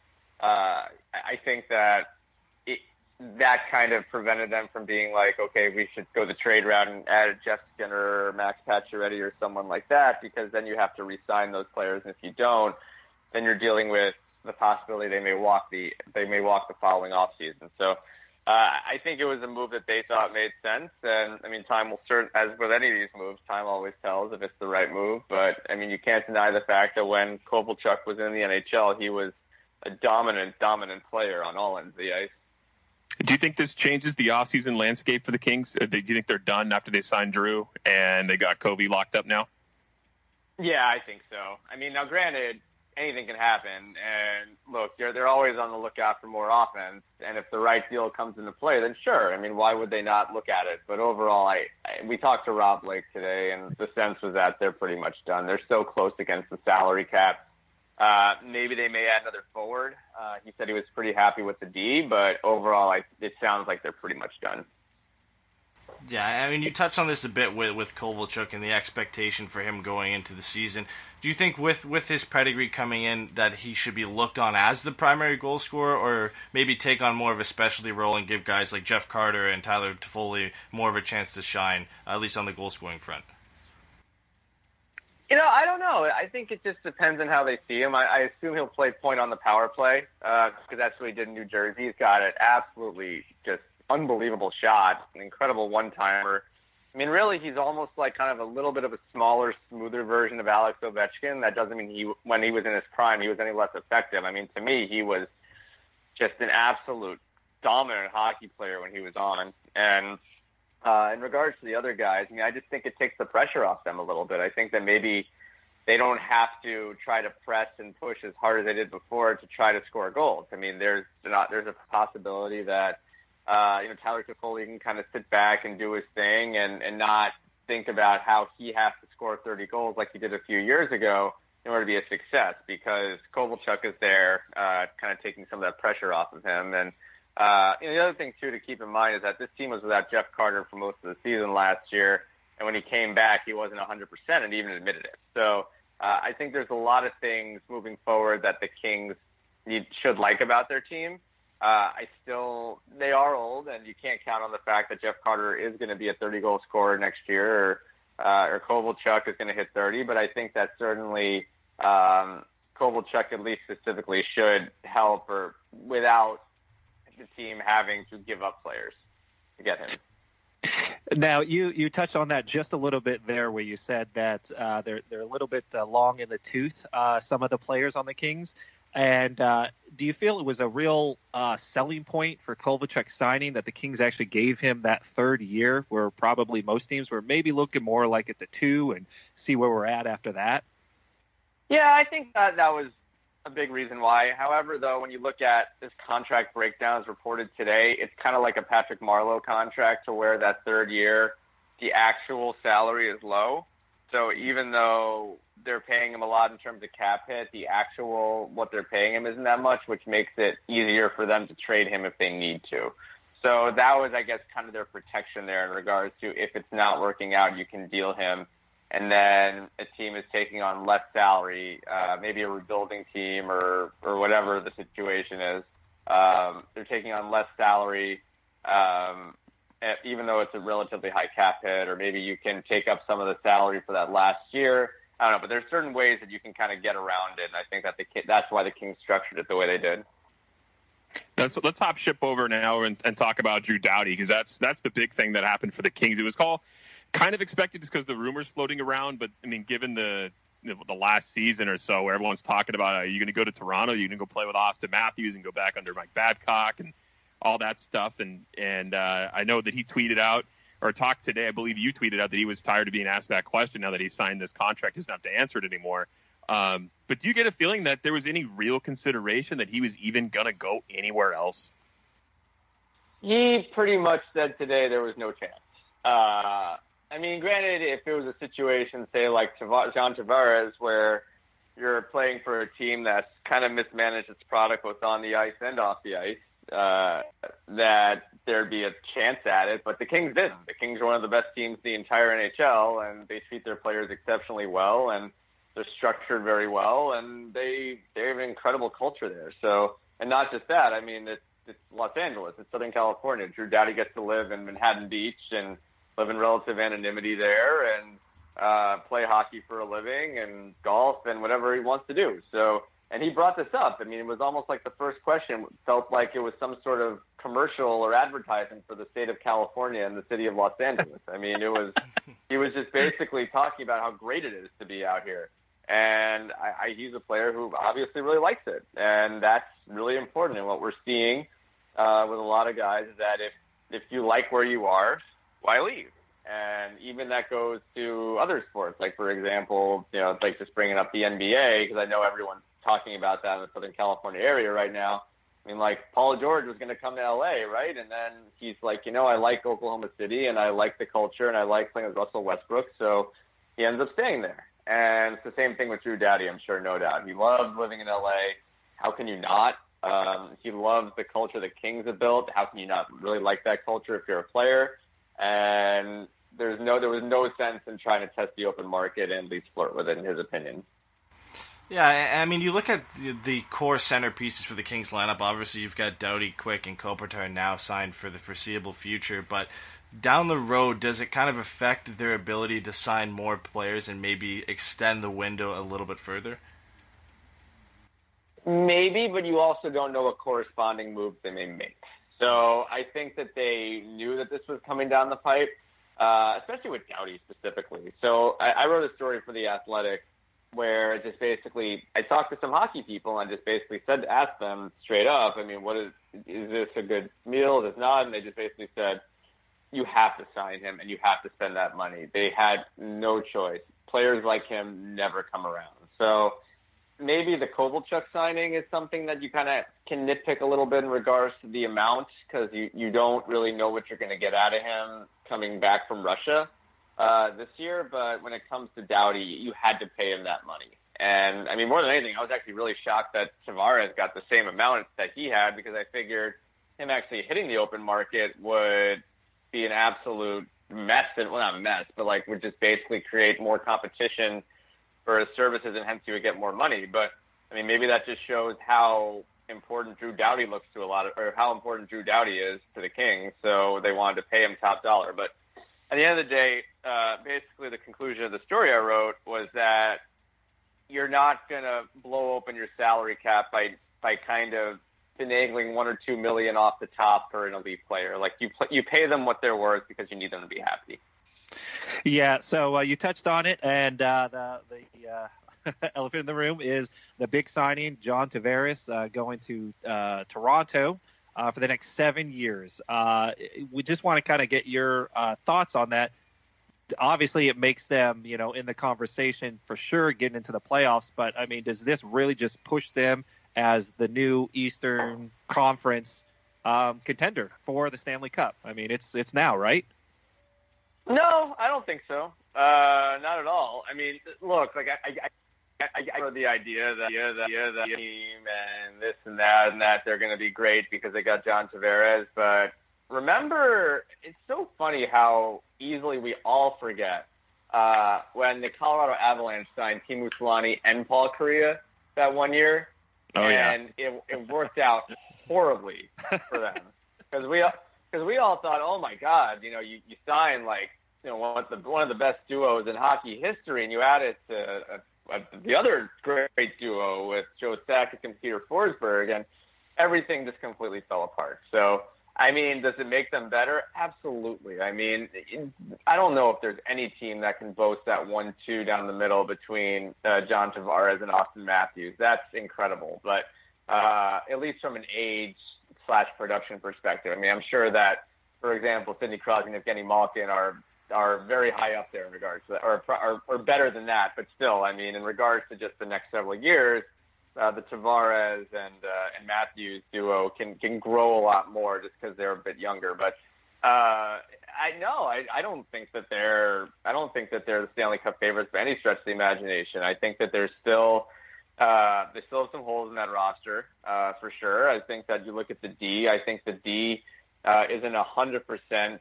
I think that that kind of prevented them from being like, okay, we should go the trade route and add Jeff Skinner or Max Pacioretty or someone like that, because then you have to re-sign those players, and if you don't, then you're dealing with the possibility they may walk the following offseason. So I think it was a move that they thought made sense, and I mean, time will as with any of these moves, time always tells if it's the right move. But I mean, you can't deny the fact that when Kovalchuk was in the NHL, he was a dominant player on all ends of the ice. Do you think this changes the offseason landscape for the Kings? Do you think they're done after they signed Drew and they got Kobe locked up now? Yeah, I think so. I mean, now granted, anything can happen, and look, they're always on the lookout for more offense, and if the right deal comes into play, then sure. I mean, why would they not look at it? But overall, we talked to Rob Blake today, and the sense was that they're pretty much done. They're so close against the salary cap. Maybe they may add another forward. He said he was pretty happy with the D, but overall, it sounds like they're pretty much done. Yeah, I mean, you touched on this a bit with Kovalchuk and the expectation for him going into the season. Do you think with his pedigree coming in that he should be looked on as the primary goal scorer, or maybe take on more of a specialty role and give guys like Jeff Carter and Tyler Toffoli more of a chance to shine, at least on the goal scoring front? I don't know. I think it just depends on how they see him. I assume he'll play point on the power play because that's what he did in New Jersey. He's got an absolutely just unbelievable shot, an incredible one-timer. I mean, really, he's almost like kind of a little bit of a smaller, smoother version of Alex Ovechkin. That doesn't mean when he was in his prime, he was any less effective. I mean, to me, he was just an absolute dominant hockey player when he was on. And in regards to the other guys, I mean, I just think it takes the pressure off them a little bit. I think that maybe they don't have to try to press and push as hard as they did before to try to score goals. I mean, there's a possibility that Tyler Toffoli can kind of sit back and do his thing and not think about how he has to score 30 goals like he did a few years ago in order to be a success, because Kovalchuk is there kind of taking some of that pressure off of him. And the other thing, too, to keep in mind is that this team was without Jeff Carter for most of the season last year, and when he came back, he wasn't 100% and even admitted it. So I think there's a lot of things moving forward that the Kings should like about their team. They are old, and you can't count on the fact that Jeff Carter is going to be a 30-goal scorer next year, or Kovalchuk is going to hit 30. But I think that certainly Kovalchuk, at least specifically, should help, or without the team having to give up players to get him. Now, you touched on that just a little bit there, where you said that they're a little bit long in the tooth, some of the players on the Kings. And do you feel it was a real selling point for Kovalchuk signing, that the Kings actually gave him that third year, where probably most teams were maybe looking more like at the 2 and see where we're at after that? Yeah, I think that was a big reason why. However, though, when you look at this contract breakdown as reported today, it's kind of like a Patrick Marleau contract, to where that third year, the actual salary is low. So even though they're paying him a lot in terms of cap hit, the actual what they're paying him isn't that much, which makes it easier for them to trade him if they need to. So that was, I guess, kind of their protection there in regards to, if it's not working out, you can deal him. And then a team is taking on less salary, maybe a rebuilding team or whatever the situation is. They're taking on less salary, even though it's a relatively high cap hit, or maybe you can take up some of the salary for that last year. I don't know, but there's certain ways that you can kind of get around it, and I think that that's why the Kings structured it the way they did. Let's hop ship over now and talk about Drew Doughty, because that's the big thing that happened for the Kings. It was kind of expected just because the rumors floating around, but I mean, given the last season or so, where everyone's talking about, are you going to go to Toronto? Are you going to go play with Austin Matthews and go back under Mike Babcock and all that stuff? And I know that he tweeted out, or talked today, I believe you tweeted out, that he was tired of being asked that question now that he signed this contract. He doesn't have to answer it anymore. But do you get a feeling that there was any real consideration that he was even going to go anywhere else? He pretty much said today there was no chance. I mean, granted, if it was a situation, say, like John Tavares, where you're playing for a team that's kind of mismanaged its product both on the ice and off the ice, that there'd be a chance at it, but the Kings didn't. The Kings are one of the best teams in the entire NHL, and they treat their players exceptionally well, and they're structured very well, and they have an incredible culture there. So, and not just that, I mean, it's Los Angeles, it's Southern California. Drew Doughty gets to live in Manhattan Beach and live in relative anonymity there, and play hockey for a living, and golf, and whatever he wants to do. So, and he brought this up. I mean, it was almost like the first question felt like it was some sort of commercial or advertising for the state of California and the city of Los Angeles. I mean, he was just basically talking about how great it is to be out here. And he's a player who obviously really likes it. And that's really important. And what we're seeing with a lot of guys is that if you like where you are, why leave? And even that goes to other sports. Like, for example, like just bringing up the NBA, because I know everyone's talking about that in the Southern California area right now. I mean, like, Paul George was going to come to LA, right? And then he's like, I like Oklahoma City, and I like the culture, and I like playing with Russell Westbrook, so he ends up staying there. And it's the same thing with Drew Doughty, I'm sure, no doubt. He loves living in LA. How can you not? He loves the culture the Kings have built. How can you not really like that culture if you're a player? And there was no sense in trying to test the open market and at least flirt with it, in his opinion. Yeah, I mean, you look at the core centerpieces for the Kings lineup. Obviously, you've got Doughty, Quick, and Kopitar now signed for the foreseeable future. But down the road, does it kind of affect their ability to sign more players and maybe extend the window a little bit further? Maybe, but you also don't know what corresponding moves they may make. So I think that they knew that this was coming down the pipe, especially with Doughty specifically. So I wrote a story for The Athletic where it just basically, I talked to some hockey people and I just basically asked them straight up, I mean, is this a good meal? Is this not? And they just basically said, you have to sign him and you have to spend that money. They had no choice. Players like him never come around. So maybe the Kovalchuk signing is something that you kind of can nitpick a little bit in regards to the amount because you don't really know what you're going to get out of him coming back from Russia this year. But when it comes to Doughty, you had to pay him that money. And, I mean, more than anything, I was actually really shocked that Tavares got the same amount that he had because I figured him actually hitting the open market would be an absolute mess. Well, not a mess, but, like, would just basically create more competition for his services, and hence he would get more money. But, I mean, maybe that just shows how important Drew Doughty looks to or how important Drew Doughty is to the Kings, so they wanted to pay him top dollar. But at the end of the day, basically the conclusion of the story I wrote was that you're not going to blow open your salary cap by kind of finagling $1 or $2 million off the top for an elite player. Like you pay them what they're worth because you need them to be happy. Yeah, so you touched on it, and the elephant in the room is the big signing, John Tavares, going to Toronto for the next 7 years. We just want to kind of get your thoughts on that. Obviously, it makes them, in the conversation for sure, getting into the playoffs. But, I mean, does this really just push them as the new Eastern Conference contender for the Stanley Cup? I mean, it's now, right? No, I don't think so. Not at all. I mean, look, like I heard the idea that the team and this and that they're going to be great because they got John Tavares. But remember, it's so funny how easily we all forget when the Colorado Avalanche signed Teemu Selanne and Paul Kariya that one year. Oh, and it worked out horribly for them because we all thought, oh my God, you sign like one of the best duos in hockey history, and you add it to the other great duo with Joe Sakic and Peter Forsberg, and everything just completely fell apart. So, I mean, does it make them better? Absolutely. I mean, I don't know if there's any team that can boast that 1-2 down the middle between John Tavares and Austin Matthews. That's incredible. But at least from an age/production perspective, I mean, I'm sure that, for example, Sidney Crosby and Evgeny Malkin are very high up there in regards to that, or better than that. But still, I mean, in regards to just the next several years, the Tavares and Matthews duo can grow a lot more just because they're a bit younger. But I don't think that they're the Stanley Cup favorites by any stretch of the imagination. I think that there's still they still have some holes in that roster for sure. I think that you look at the D. I think the D isn't 100%.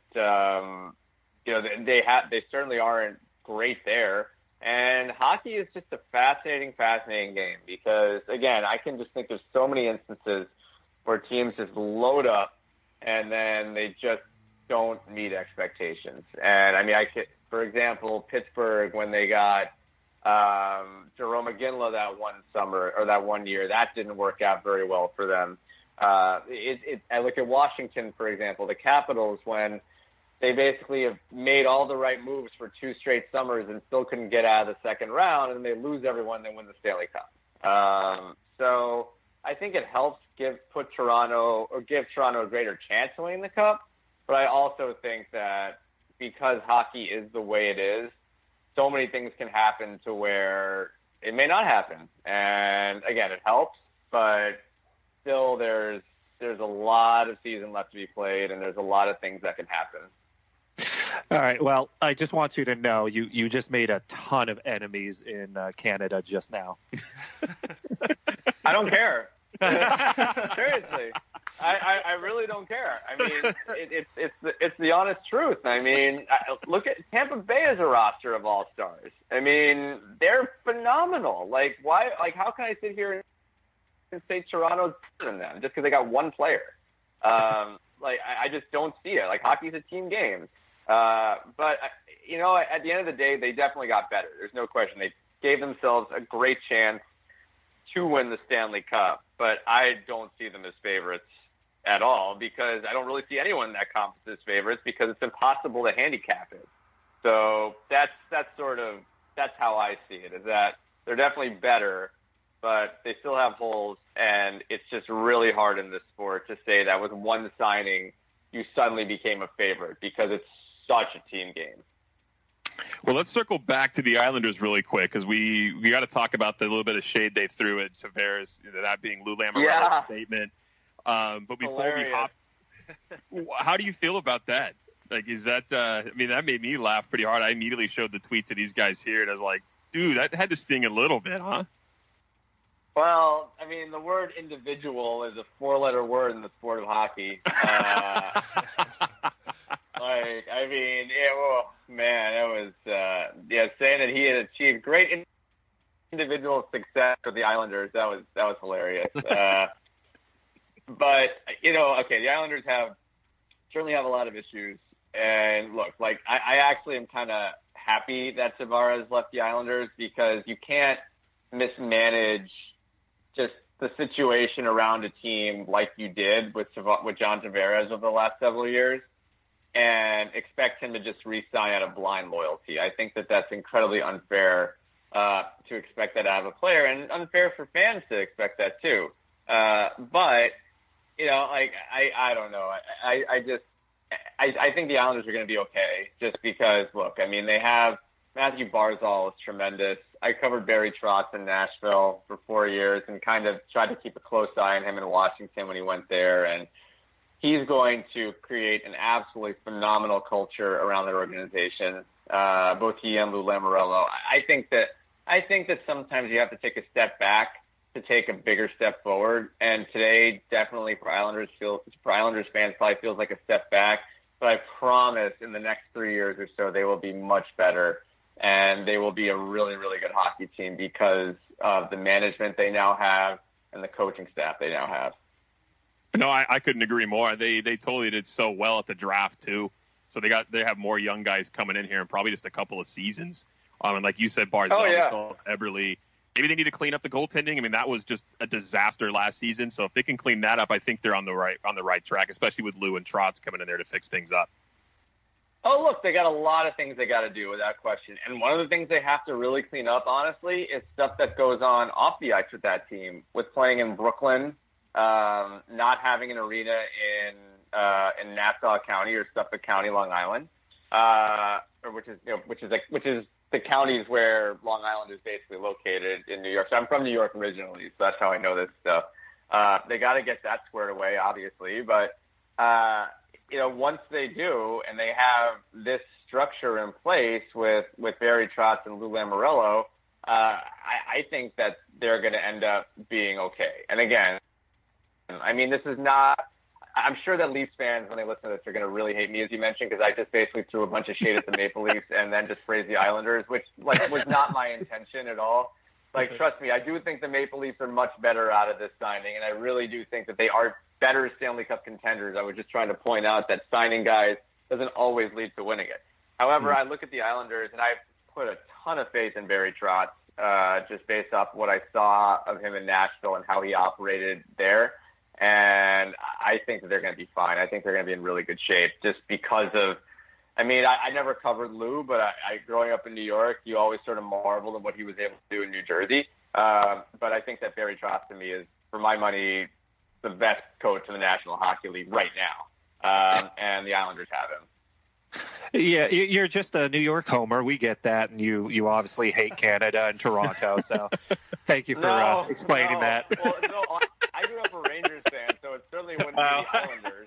They certainly aren't great there. And hockey is just a fascinating game because, again, I can just think there's so many instances where teams just load up and then they just don't meet expectations. And, I mean, for example, Pittsburgh, when they got Jerome McGinley that one summer or that one year, that didn't work out very well for them. I look at Washington, for example, the Capitals, when they basically have made all the right moves for 2 straight summers and still couldn't get out of the second round, and they lose everyone, they win the Stanley Cup. So I think it helps give Toronto a greater chance of winning the Cup. But I also think that because hockey is the way it is, so many things can happen to where it may not happen. And again, it helps, but still there's a lot of season left to be played, and there's a lot of things that can happen. All right. Well, I just want you to know you just made a ton of enemies in Canada just now. I don't care. Seriously, I really don't care. I mean, it's the honest truth. I mean, look at Tampa Bay as a roster of all-stars. I mean, they're phenomenal. Like, why? Like, how can I sit here and say Toronto's better than them just because they got one player? I just don't see it. Like, hockey's a team game. But at the end of the day, they definitely got better. There's no question. They gave themselves a great chance to win the Stanley Cup, but I don't see them as favorites at all because I don't really see anyone in that conference as favorites because it's impossible to handicap it. So that's how I see it, is that they're definitely better, but they still have holes, and it's just really hard in this sport to say that with one signing you suddenly became a favorite because it's such a team game. Well, let's circle back to the Islanders really quick because we got to talk about the little bit of shade they threw at Tavares, that being Lou Lamoriello's statement. But before Hilarious. we hop, how do you feel about that? Like, is that? That made me laugh pretty hard. I immediately showed the tweet to these guys here, and I was like, "Dude, that had to sting a little bit, huh?" Well, the word individual is a 4-letter word in the sport of hockey. Saying that he had achieved great individual success with the Islanders, that was hilarious. But the Islanders certainly have a lot of issues. And look, I actually am kind of happy that Tavares left the Islanders because you can't mismanage just the situation around a team like you did with John Tavares over the last several years and expect him to just re-sign out of blind loyalty. I think that that's incredibly unfair to expect that out of a player, and unfair for fans to expect that too. I don't know. I think the Islanders are going to be okay just because, look, they have Matthew Barzal is tremendous. I covered Barry Trotz in Nashville for 4 years and kind of tried to keep a close eye on him in Washington when he went there. And he's going to create an absolutely phenomenal culture around their organization, both he and Lou Lamoriello. I think that sometimes you have to take a step back to take a bigger step forward. And today, definitely for Islanders fans, probably feels like a step back. But I promise in the next 3 years or so, they will be much better. And they will be a really, really good hockey team because of the management they now have and the coaching staff they now have. No, I couldn't agree more. They totally did so well at the draft too. So they have more young guys coming in here in probably just a couple of seasons. And like you said, Barzal, Eberle. Maybe they need to clean up the goaltending. That was just a disaster last season. So if they can clean that up, I think they're on the right track, especially with Lou and Trotz coming in there to fix things up. Oh, look, they got a lot of things they got to do without question. And one of the things they have to really clean up, honestly, is stuff that goes on off the ice with that team, with playing in Brooklyn, not having an arena in Nassau County or Suffolk County, Long Island, which is the counties where Long Island is basically located in New York. So I'm from New York originally, so that's how I know this stuff. They got to get that squared away, obviously, but once they do, and they have this structure in place with Barry Trotz and Lou Lamoriello, I think that they're going to end up being okay. And again, this is not. I'm sure that Leafs fans, when they listen to this, are going to really hate me, as you mentioned, because I just basically threw a bunch of shade at the Maple Leafs and then just praised the Islanders, which was not my intention at all. Trust me, I do think the Maple Leafs are much better out of this signing, and I really do think that they are better Stanley Cup contenders. I was just trying to point out that signing guys doesn't always lead to winning it. However, I look at the Islanders, and I've put a ton of faith in Barry Trotz, just based off what I saw of him in Nashville and how he operated there. And I think that they're going to be fine. I think they're going to be in really good shape just because of, I never covered Lou, but I growing up in New York, you always sort of marveled at what he was able to do in New Jersey. But I think that Barry Trotz, to me, is, for my money, the best coach in the National Hockey League right now. And the Islanders have him. Yeah, you're just a New York homer. We get that, and you obviously hate Canada and Toronto. So, thank you for explaining that. Well, no, I grew up a Rangers fan, so it certainly wouldn't be the Islanders.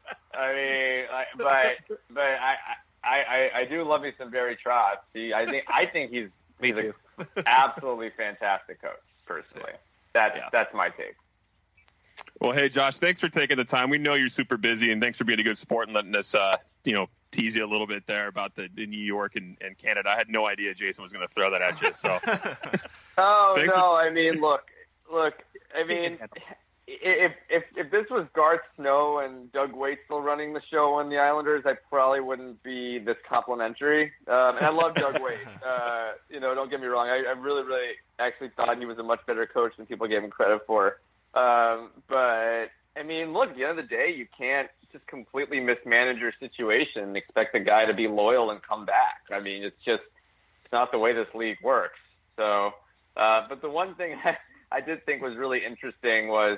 I do love me some Barry Trotz. I think he's an absolutely fantastic coach. Personally, that's my take. Well, hey, Josh, thanks for taking the time. We know you're super busy, and thanks for being a good sport and letting us, tease you a little bit there about the New York and Canada. I had no idea Jason was going to throw that at you. So, look. if this was Garth Snow and Doug Waite still running the show on the Islanders, I probably wouldn't be this complimentary. And I love Doug Waite. Don't get me wrong. I really, really actually thought he was a much better coach than people gave him credit for. But I mean, look, at the end of the day, you can't just completely mismanage your situation and expect the guy to be loyal and come back. I mean, it's not the way this league works. So, but the one thing I did think was really interesting was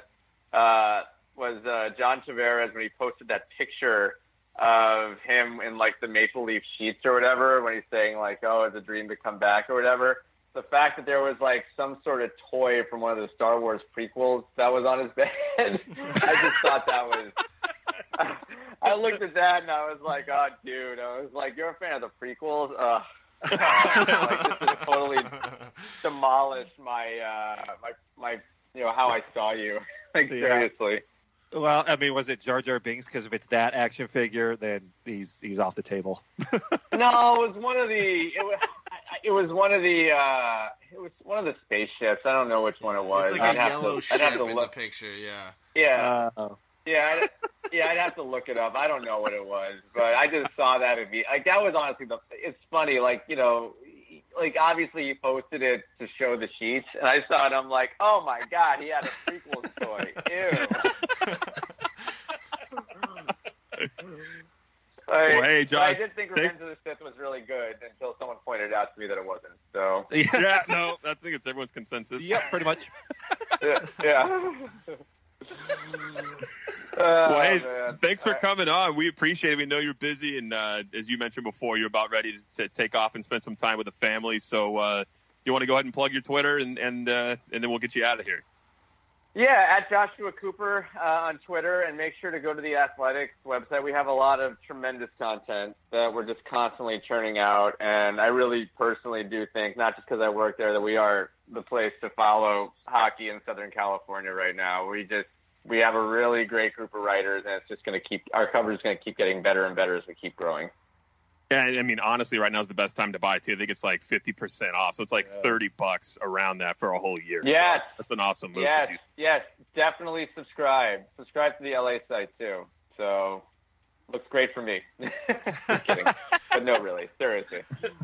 John Tavares when he posted that picture of him in like the Maple Leaf sheets or whatever, when he's saying like, "Oh, it's a dream to come back" or whatever. The fact that there was like some sort of toy from one of the Star Wars prequels that was on his bed, I just thought that was. I looked at that and I was like, "Oh, dude!" I was like, "You're a fan of the prequels?" Like, this is totally demolished my how I saw you. Like, seriously. Well, I mean, was it Jar Jar Binks? Because if it's that action figure, then he's off the table. No, it was one of the. It was one of the spaceships. I don't know which one it was. It's like a yellow ship in the picture. Yeah. Yeah. I'd have to look it up. I don't know what it was, but I just saw that and like that was honestly it's funny, like, like obviously he posted it to show the sheets, and I saw it. I'm like, oh my god, he had a prequel toy. Ew. Well, hey, Josh. I did think Revenge of the Sith was really good until someone pointed out to me that it wasn't. So yeah, no, I think it's everyone's consensus. Yep, pretty much. Yeah. Well, hey, thanks for coming on. We appreciate it. We know you're busy, and as you mentioned before, you're about ready to take off and spend some time with the family. So you want to go ahead and plug your Twitter, and then we'll get you out of here. Yeah, at Joshua Cooper on Twitter, and make sure to go to the Athletics website. We have a lot of tremendous content that we're just constantly churning out, and I really personally do think, not just because I work there, that we are the place to follow hockey in Southern California right now. We have a really great group of writers, and it's just going to our coverage is going to keep getting better and better as we keep growing. Yeah, I mean, honestly, right now is the best time to buy too. I think it's like 50% off, so it's like $30 around that for a whole year. Yes, so that's an awesome move. Yes, to do. Yes, definitely subscribe. Subscribe to the LA site too. So looks great for me. Just kidding, but no, really, seriously.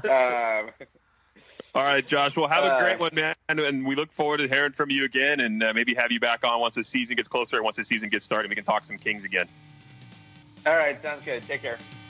All right, Josh. Well, have a great one, man, and we look forward to hearing from you again, and maybe have you back on once the season gets closer, and once the season gets started, we can talk some Kings again. All right, sounds good. Take care.